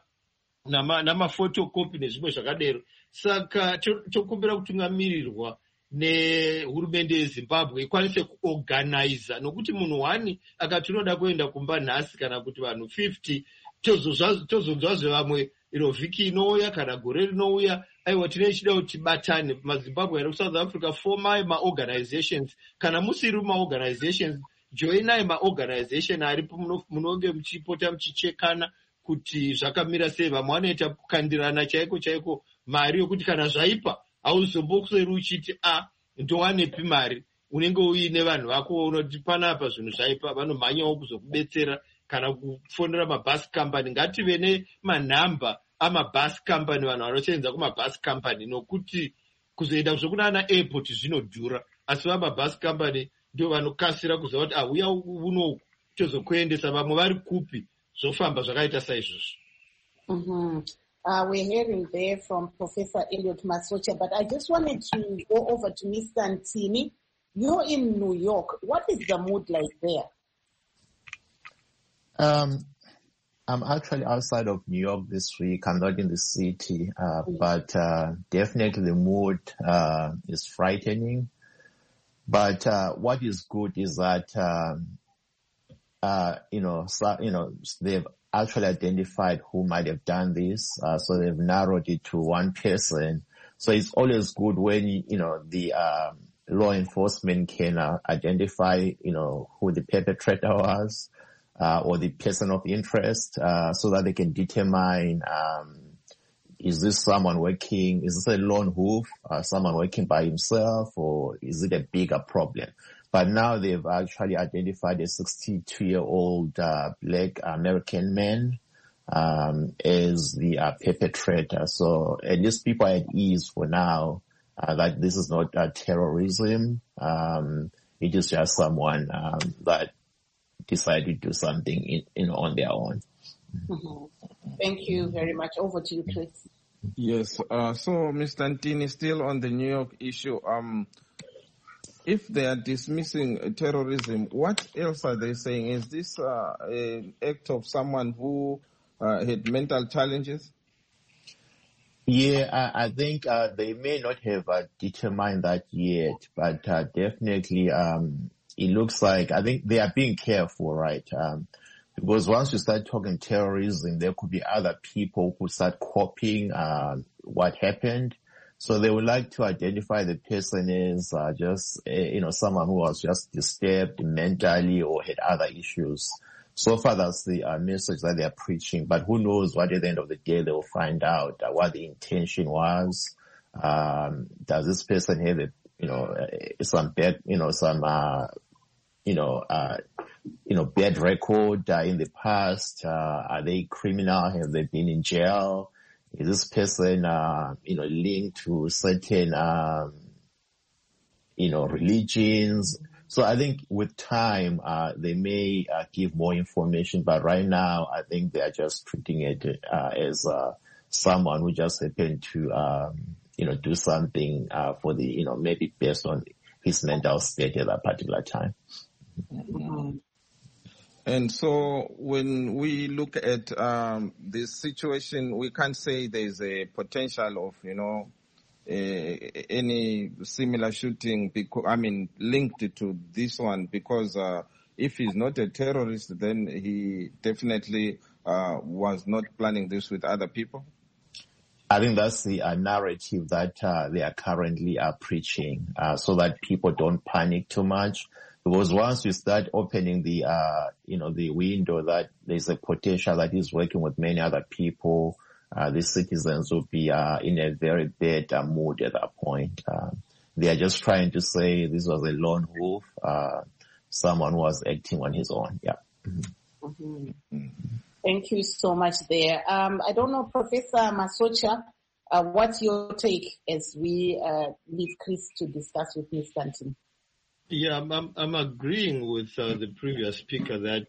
namafotokopi nezvimwe zvakadero. Saka tokumbira kutungamirirwa nehurumende yeZimbabwe ikwanise kuorganiza, nokuti munhu wani akati unoda kuenda kumba nhasi kana kuti vanhu 50 tozonzwa zvevamwe vhiki inouya kana gore rinouya aiwa tine chida kuti tibatane maZimbabwe ari kuSouth Africa, formai maorganizations. Kana musiri maorganizations, joinai maorganization aripo munonge muchipota muchichekana kuti zvakamira sei. Vamwe vanoita kukandirana chaiko mari yokuti kana zvaipa hauzomboseri uchiti ndowanepi mari, unenge uine vanhu vako unoti panapa zvinhu zvaipa, vanomhanyawo kuzokubetsera kana kufonera mabus company. Ngative nemanhamba amabus company, vanhu vanosenza kumabus company, nokuti kuzoenda zvokunana airport zvinodhura, asi vamabus company ndio vanokasira kuziva kuti uya unoku tozokuendesa, vamwe vari kupi, zvofamba zvakaita saizvozvo. We're hearing there from Professor Elliot Masocha, but I just wanted to go over to Mr. Ntini. You're in New York. What is the mood like there? I'm actually outside of New York this week. I'm not in the city, but definitely the mood is frightening. But what is good is that they've actually identified who might have done this, so they've narrowed it to one person. So it's always good when the law enforcement can identify who the perpetrator was, or the person of interest, so that they can determine is this someone working, is this a lone wolf, someone working by himself, or is it a bigger problem? But now they've actually identified a 62-year-old black American man as the perpetrator. So at least people are at ease for now that this is not terrorism. It is just someone that decided to do something on their own. Mm-hmm. Thank you very much. Over to you, Chris. Yes. So, Mr. Ntini, still on the New York issue, if they are dismissing terrorism, what else are they saying? Is this an act of someone who had mental challenges? Yeah, I think they may not have determined that yet, but definitely it looks like, I think they are being careful, right? Because once you start talking terrorism, there could be other people who start copying what happened. So they would like to identify the person as just, someone who was just disturbed mentally or had other issues. So far, that's the message that they are preaching. But who knows what at the end of the day they will find out what the intention was. Does this person have some bad, bad record in the past? Are they criminal? Have they been in jail? Is this person, linked to certain, religions? So I think with time, they may give more information, but right now I think they are just treating it as someone who just happened to, do something for the, maybe based on his mental state at that particular time. Mm-hmm. And so when we look at this situation, we can't say there's a potential of, any similar shooting, linked to this one, because if he's not a terrorist, then he definitely was not planning this with other people. I think that's the narrative that they are currently preaching, so that people don't panic too much. Because once you start opening the, the window that there's a potential that he's working with many other people, the citizens will be in a very bad mood at that point. They are just trying to say this was a lone wolf, someone who was acting on his own. Yeah. Mm-hmm. Thank you so much there. I don't know, Professor Masocha, what's your take as we leave Chris to discuss with Mr. Ntini? Yeah, I'm agreeing with the previous speaker that,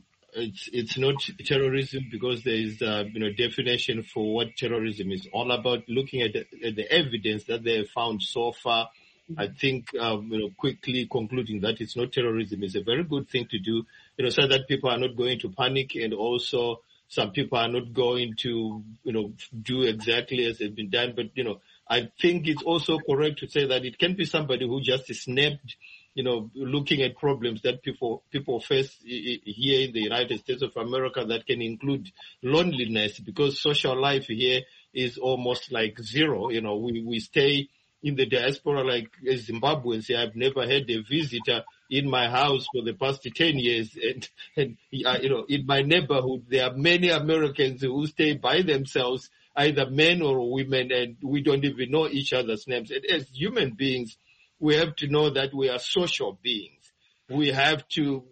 it's not terrorism because there is, definition for what terrorism is all about. Looking at the evidence that they have found so far, I think, quickly concluding that it's not terrorism is a very good thing to do, so that people are not going to panic, and also some people are not going to, do exactly as has been done. But, I think it's also correct to say that it can be somebody who just snapped, looking at problems that people face here in the United States of America that can include loneliness, because social life here is almost like zero. We stay in the diaspora like Zimbabweans. I've never had a visitor in my house for the past 10 years. And in my neighborhood, there are many Americans who stay by themselves, either men or women, and we don't even know each other's names. And as human beings, we have to know that we are social beings. We have to,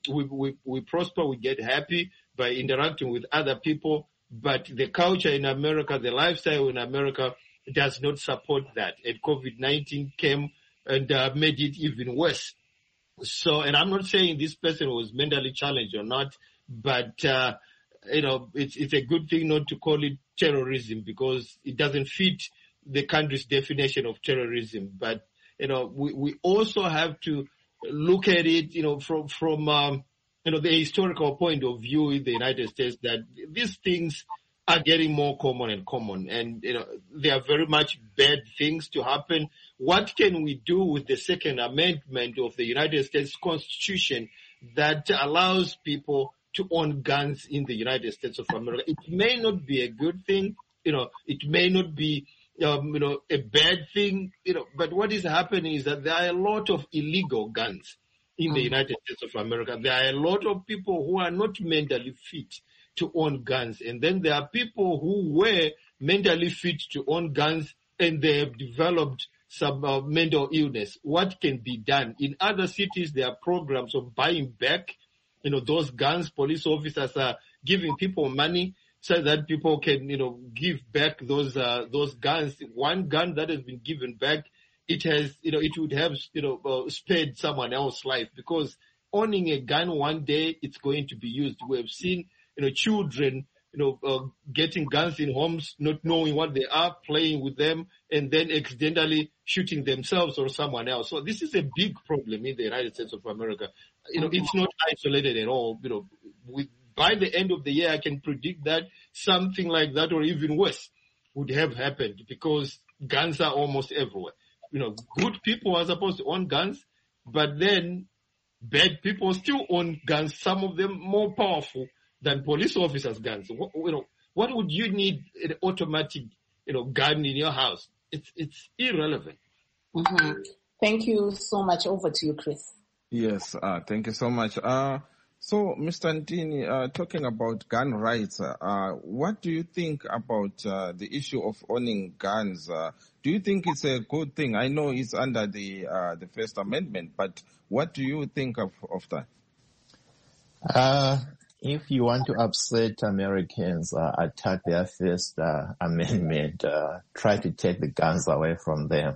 we prosper, we get happy by interacting with other people. But the culture in America, the lifestyle in America does not support that. And COVID-19 came and made it even worse. So, and I'm not saying this person was mentally challenged or not, but, it's a good thing not to call it terrorism because it doesn't fit the country's definition of terrorism. But, we also have to look at it, from the historical point of view in the United States, that these things are getting more common and common, and, they are very much bad things to happen. What can we do with the Second Amendment of the United States Constitution that allows people to own guns in the United States of America? It may not be a good thing, it may not be a bad thing, but what is happening is that there are a lot of illegal guns in the United States of America. There are a lot of people who are not mentally fit to own guns. And then there are people who were mentally fit to own guns and they have developed some mental illness. What can be done? In other cities, there are programs of buying back, those guns. Police officers are giving people money so that people can, give back those guns. One gun that has been given back, it would have, spared someone else's life, because owning a gun one day, it's going to be used. We have seen, children, getting guns in homes, not knowing what they are, playing with them, and then accidentally shooting themselves or someone else. So this is a big problem in the United States of America. It's not isolated at all. By the end of the year, I can predict that something like that or even worse would have happened, because guns are almost everywhere. Good people are supposed to own guns, but then bad people still own guns, some of them more powerful than police officers' guns. What would you need an automatic, gun in your house? It's irrelevant. Mm-hmm. Thank you so much. Over to you, Chris. Yes, thank you so much. So, Mr. Ntini, talking about gun rights, what do you think about the issue of owning guns? Do you think it's a good thing? I know it's under the First Amendment, but what do you think of that? If you want to upset Americans, attack their First Amendment, try to take the guns away from them.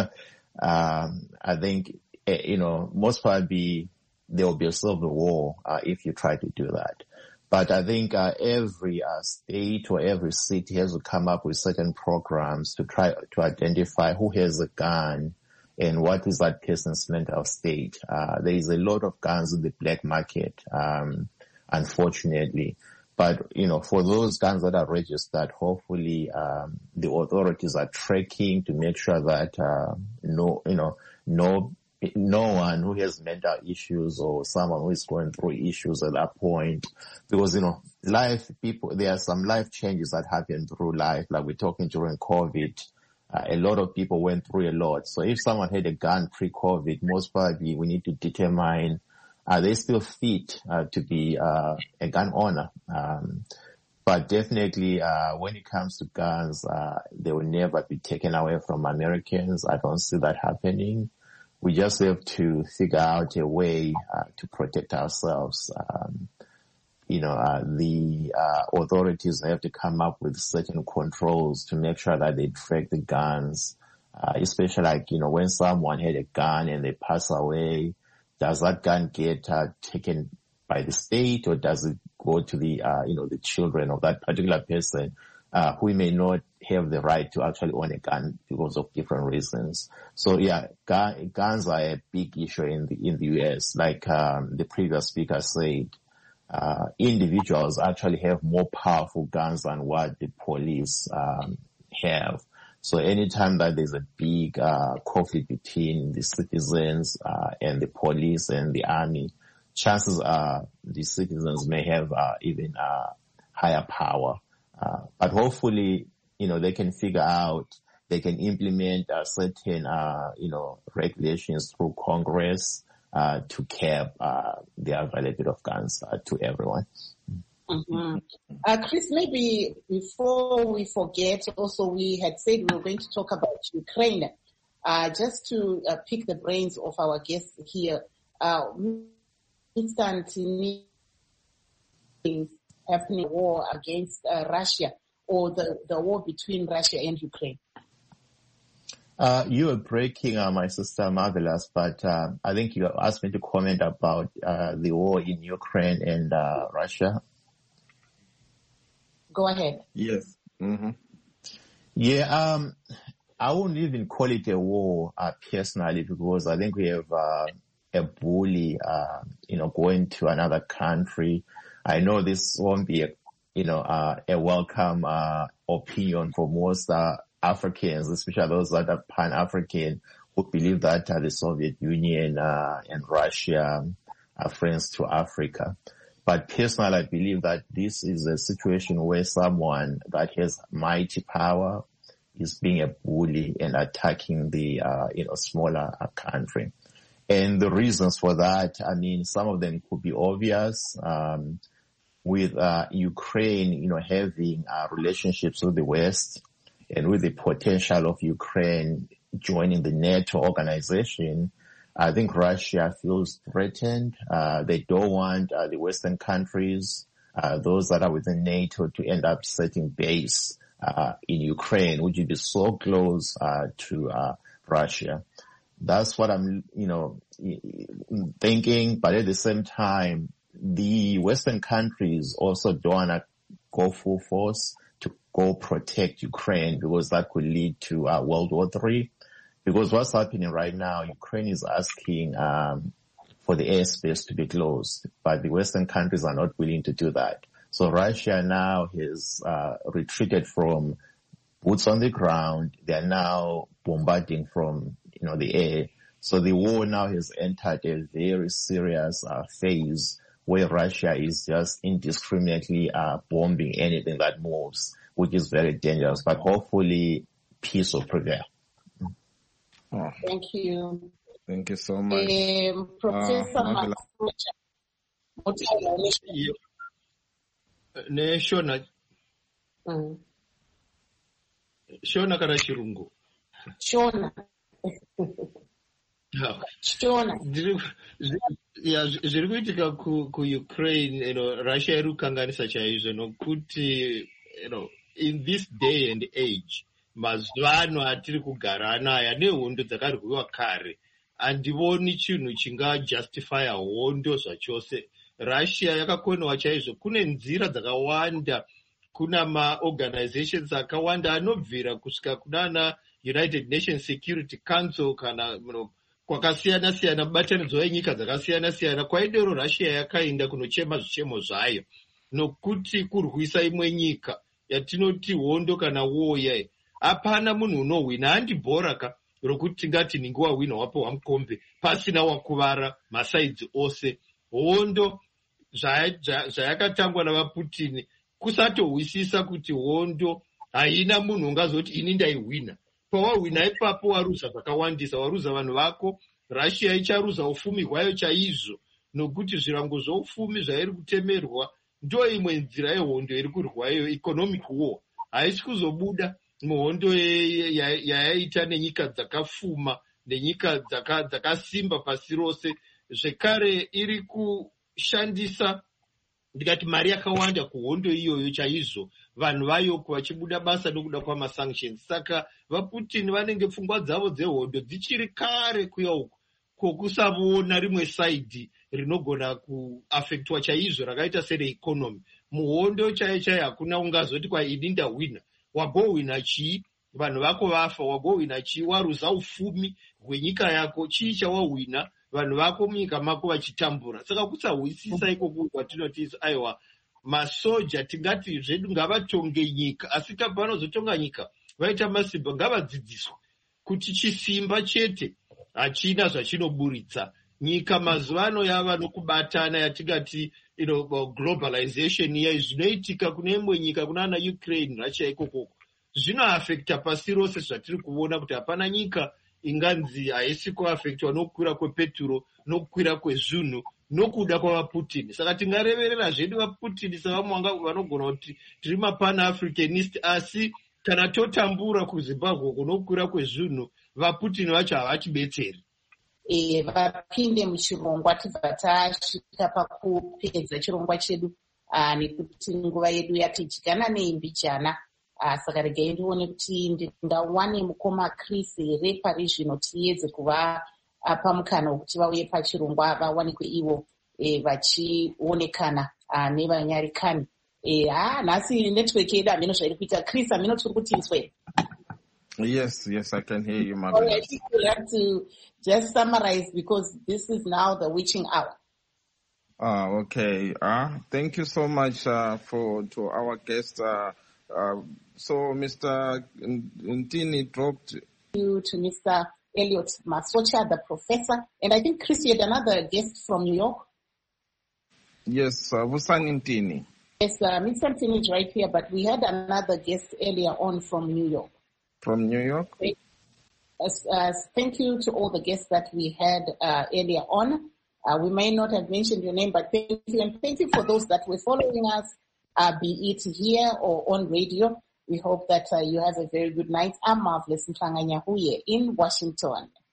I think, most probably there will be a civil war if you try to do that. But I think every state or every city has to come up with certain programs to try to identify who has a gun and what is that person's mental state. There is a lot of guns in the black market, unfortunately. But, for those guns that are registered, hopefully the authorities are tracking to make sure that no one who has mental issues or someone who is going through issues at that point, because, there are some life changes that happen through life, like we're talking during COVID. A lot of people went through a lot. So if someone had a gun pre-COVID, most probably we need to determine, are they still fit to be a gun owner? But definitely, when it comes to guns, they will never be taken away from Americans. I don't see that happening. We just have to figure out a way to protect ourselves. The authorities have to come up with certain controls to make sure that they track the guns, especially when someone had a gun and they pass away, does that gun get taken by the state, or does it go to the the children of that particular person who may not have the right to actually own a gun because of different reasons? So yeah, guns are a big issue in the US. Like the previous speaker said, individuals actually have more powerful guns than what the police have. So anytime that there's a big conflict between the citizens and the police and the army, chances are the citizens may have even higher power. But hopefully, they can figure out, they can implement certain, regulations through Congress to cap the availability of guns to everyone. Mm-hmm. Chris, maybe before we forget, also we had said we were going to talk about Ukraine. Just to pick the brains of our guests here, instantly happening a war against Russia, or the war between Russia and Ukraine. You were breaking, my sister Marvelous, but I think you asked me to comment about the war in Ukraine and Russia. Go ahead. Yes. Mm-hmm. Yeah, I wouldn't even call it a war personally, because I think we have a bully, going to another country. I know this won't be a welcome opinion for most Africans, especially those that are Pan-African, who believe that the Soviet Union and Russia are friends to Africa. But personally, I believe that this is a situation where someone that has mighty power is being a bully and attacking the, smaller country. And the reasons for that, some of them could be obvious. with Ukraine, having relationships with the West and with the potential of Ukraine joining the NATO organization, I think Russia feels threatened. They don't want the Western countries, those that are within NATO, to end up setting base in Ukraine, which would be so close to Russia. That's what I'm, thinking. But at the same time, the Western countries also don't want to go full force to go protect Ukraine, because that could lead to World War III. Because what's happening right now, Ukraine is asking for the airspace to be closed, but the Western countries are not willing to do that. So Russia now has retreated from boots on the ground. They are now bombarding from the air. So the war now has entered a very serious phase where Russia is just indiscriminately bombing anything that moves, which is very dangerous. But hopefully peace will prevail. Oh, Thank you. thank you so much. Professor Mabela. Shona kana chirungu. Shona. Zviri kuitika kuUkraine, Russia iri kukanganisa chaizvo, nokuti in this day and age, mazuva ano atiri kugara anaya nehondo dzakarwiwa kare, handivoni chinhu chingajustifya hondo zvachose. Russia yakakonewa chaizvo. Kune nzira dzakawanda, kuna maorganizations akawanda anobvira kusvika kunana United Nations Security Council kana kwakasiyana-siyana, mubatanidzwa wenyika dzakasiyana-siyana, kwaidero Russia yakaenda kunochema zvichemo zvayo, nokuti kurwisa imwe nyika yatinoti hondo kana woya, hapana munhu unohwina. Handibhora rokuti tingati ninge wahwina wapiwa mukombe pasina wakuvara masaidzi ose. Hondo zvayakatangwa navaPutin, kusatohwisisa kuti hondo haina munhu ungazoti ini ndaihwina. Pawahwina ipapo waruza zvakawandisa, waruza vanhu vako. Russia icharuza ufumi hwayo chaizvo, nokuti zvirango zvoufumi zvairi kutemerwa ndo imwe nzira yehondo iri kurwayo, economic war. Haisi kuzobuda muhondo yayaita nenyika dzakafuma nenyika dzakasimba pasi rose. Zvekare iri kushandisa ndikati mari yakawanda kuhondo iyoyo chaizvo, vanhu vayoko vachibuda basa nokuda kwamasanctions. Saka vaPutin vanenge pfungwa dzavo dzehondo dzichiri kare kuya uko, kwokusavona rimwe saidhi rinogona kuafektwa chaizvo rakaita sereikonomi. Muhondo chaiyo hakuna ungazoti ini ndahwina. Wagohwina chii? Vanhu vako vafa. Wagohwina chii? Waruza ufumi hwenyika yako. Chii chawahwina? Vanhu vako munyika mako vachitambura. Saka kusahwisisa ikoko kwatinoti aiwa masoja tingati zvedu ngavatonge nyika, asi pavanozotonga nyika vaita masimba ngavadzidziswa kuti chisimba chete hachina zvachinoburitsa. Nyika mazuva ano yava nokubatana yatingati globalization iya zvinoitika kune imwe nyika kunana Ukraine, Russia ikokoko zvinoafekta pasi rose. Zvatiri kuona kuti hapana nyika inganzi haisi kuafektwa nokukwira kwepeturo, nokukwira kwezvinhu, nokuda kwavaPutin. Saka tingareverera zvedu vaPutin sevamwe vanogona kuti tiri mapana-africanist, asi kana totambura kuZimbabwe kunokukwira kwezvinhu, vaPutin vacho havachibetseri. Vapinde muchirongwa tibva tasvika pakupedza chirongwa chedu, nekuti nguva yedu yatidyana neimbijana. Saka regai ndione kuti ndingawane mukoma Chris here pari zvino tiyedze kuvapa mukana wekuti vauye pachirongwa vawanikwe ivo vachionekana nevanyarikani. Nhasi network yedu hameno zvairi kuita. Chris, hameno tiri kutinzwe? Yes, I can hear you, Mabela. All right, we have to just summarize because this is now the witching hour. Okay. Thank you so much to our guest. So Mr. Ntini dropped. You to Mr. Elliot Masocha, the professor, and I think Chris, you had another guest from New York. Yes, Vusani Ntini. Yes, Mr. Ntini is right here, but we had another guest earlier on from New York. From New York? Thank you to all the guests that we had earlier on. We may not have mentioned your name, but thank you. And thank you for those that were following us, be it here or on radio. We hope that you have a very good night. I'm Marvelous Mtlanganyahuye in Washington.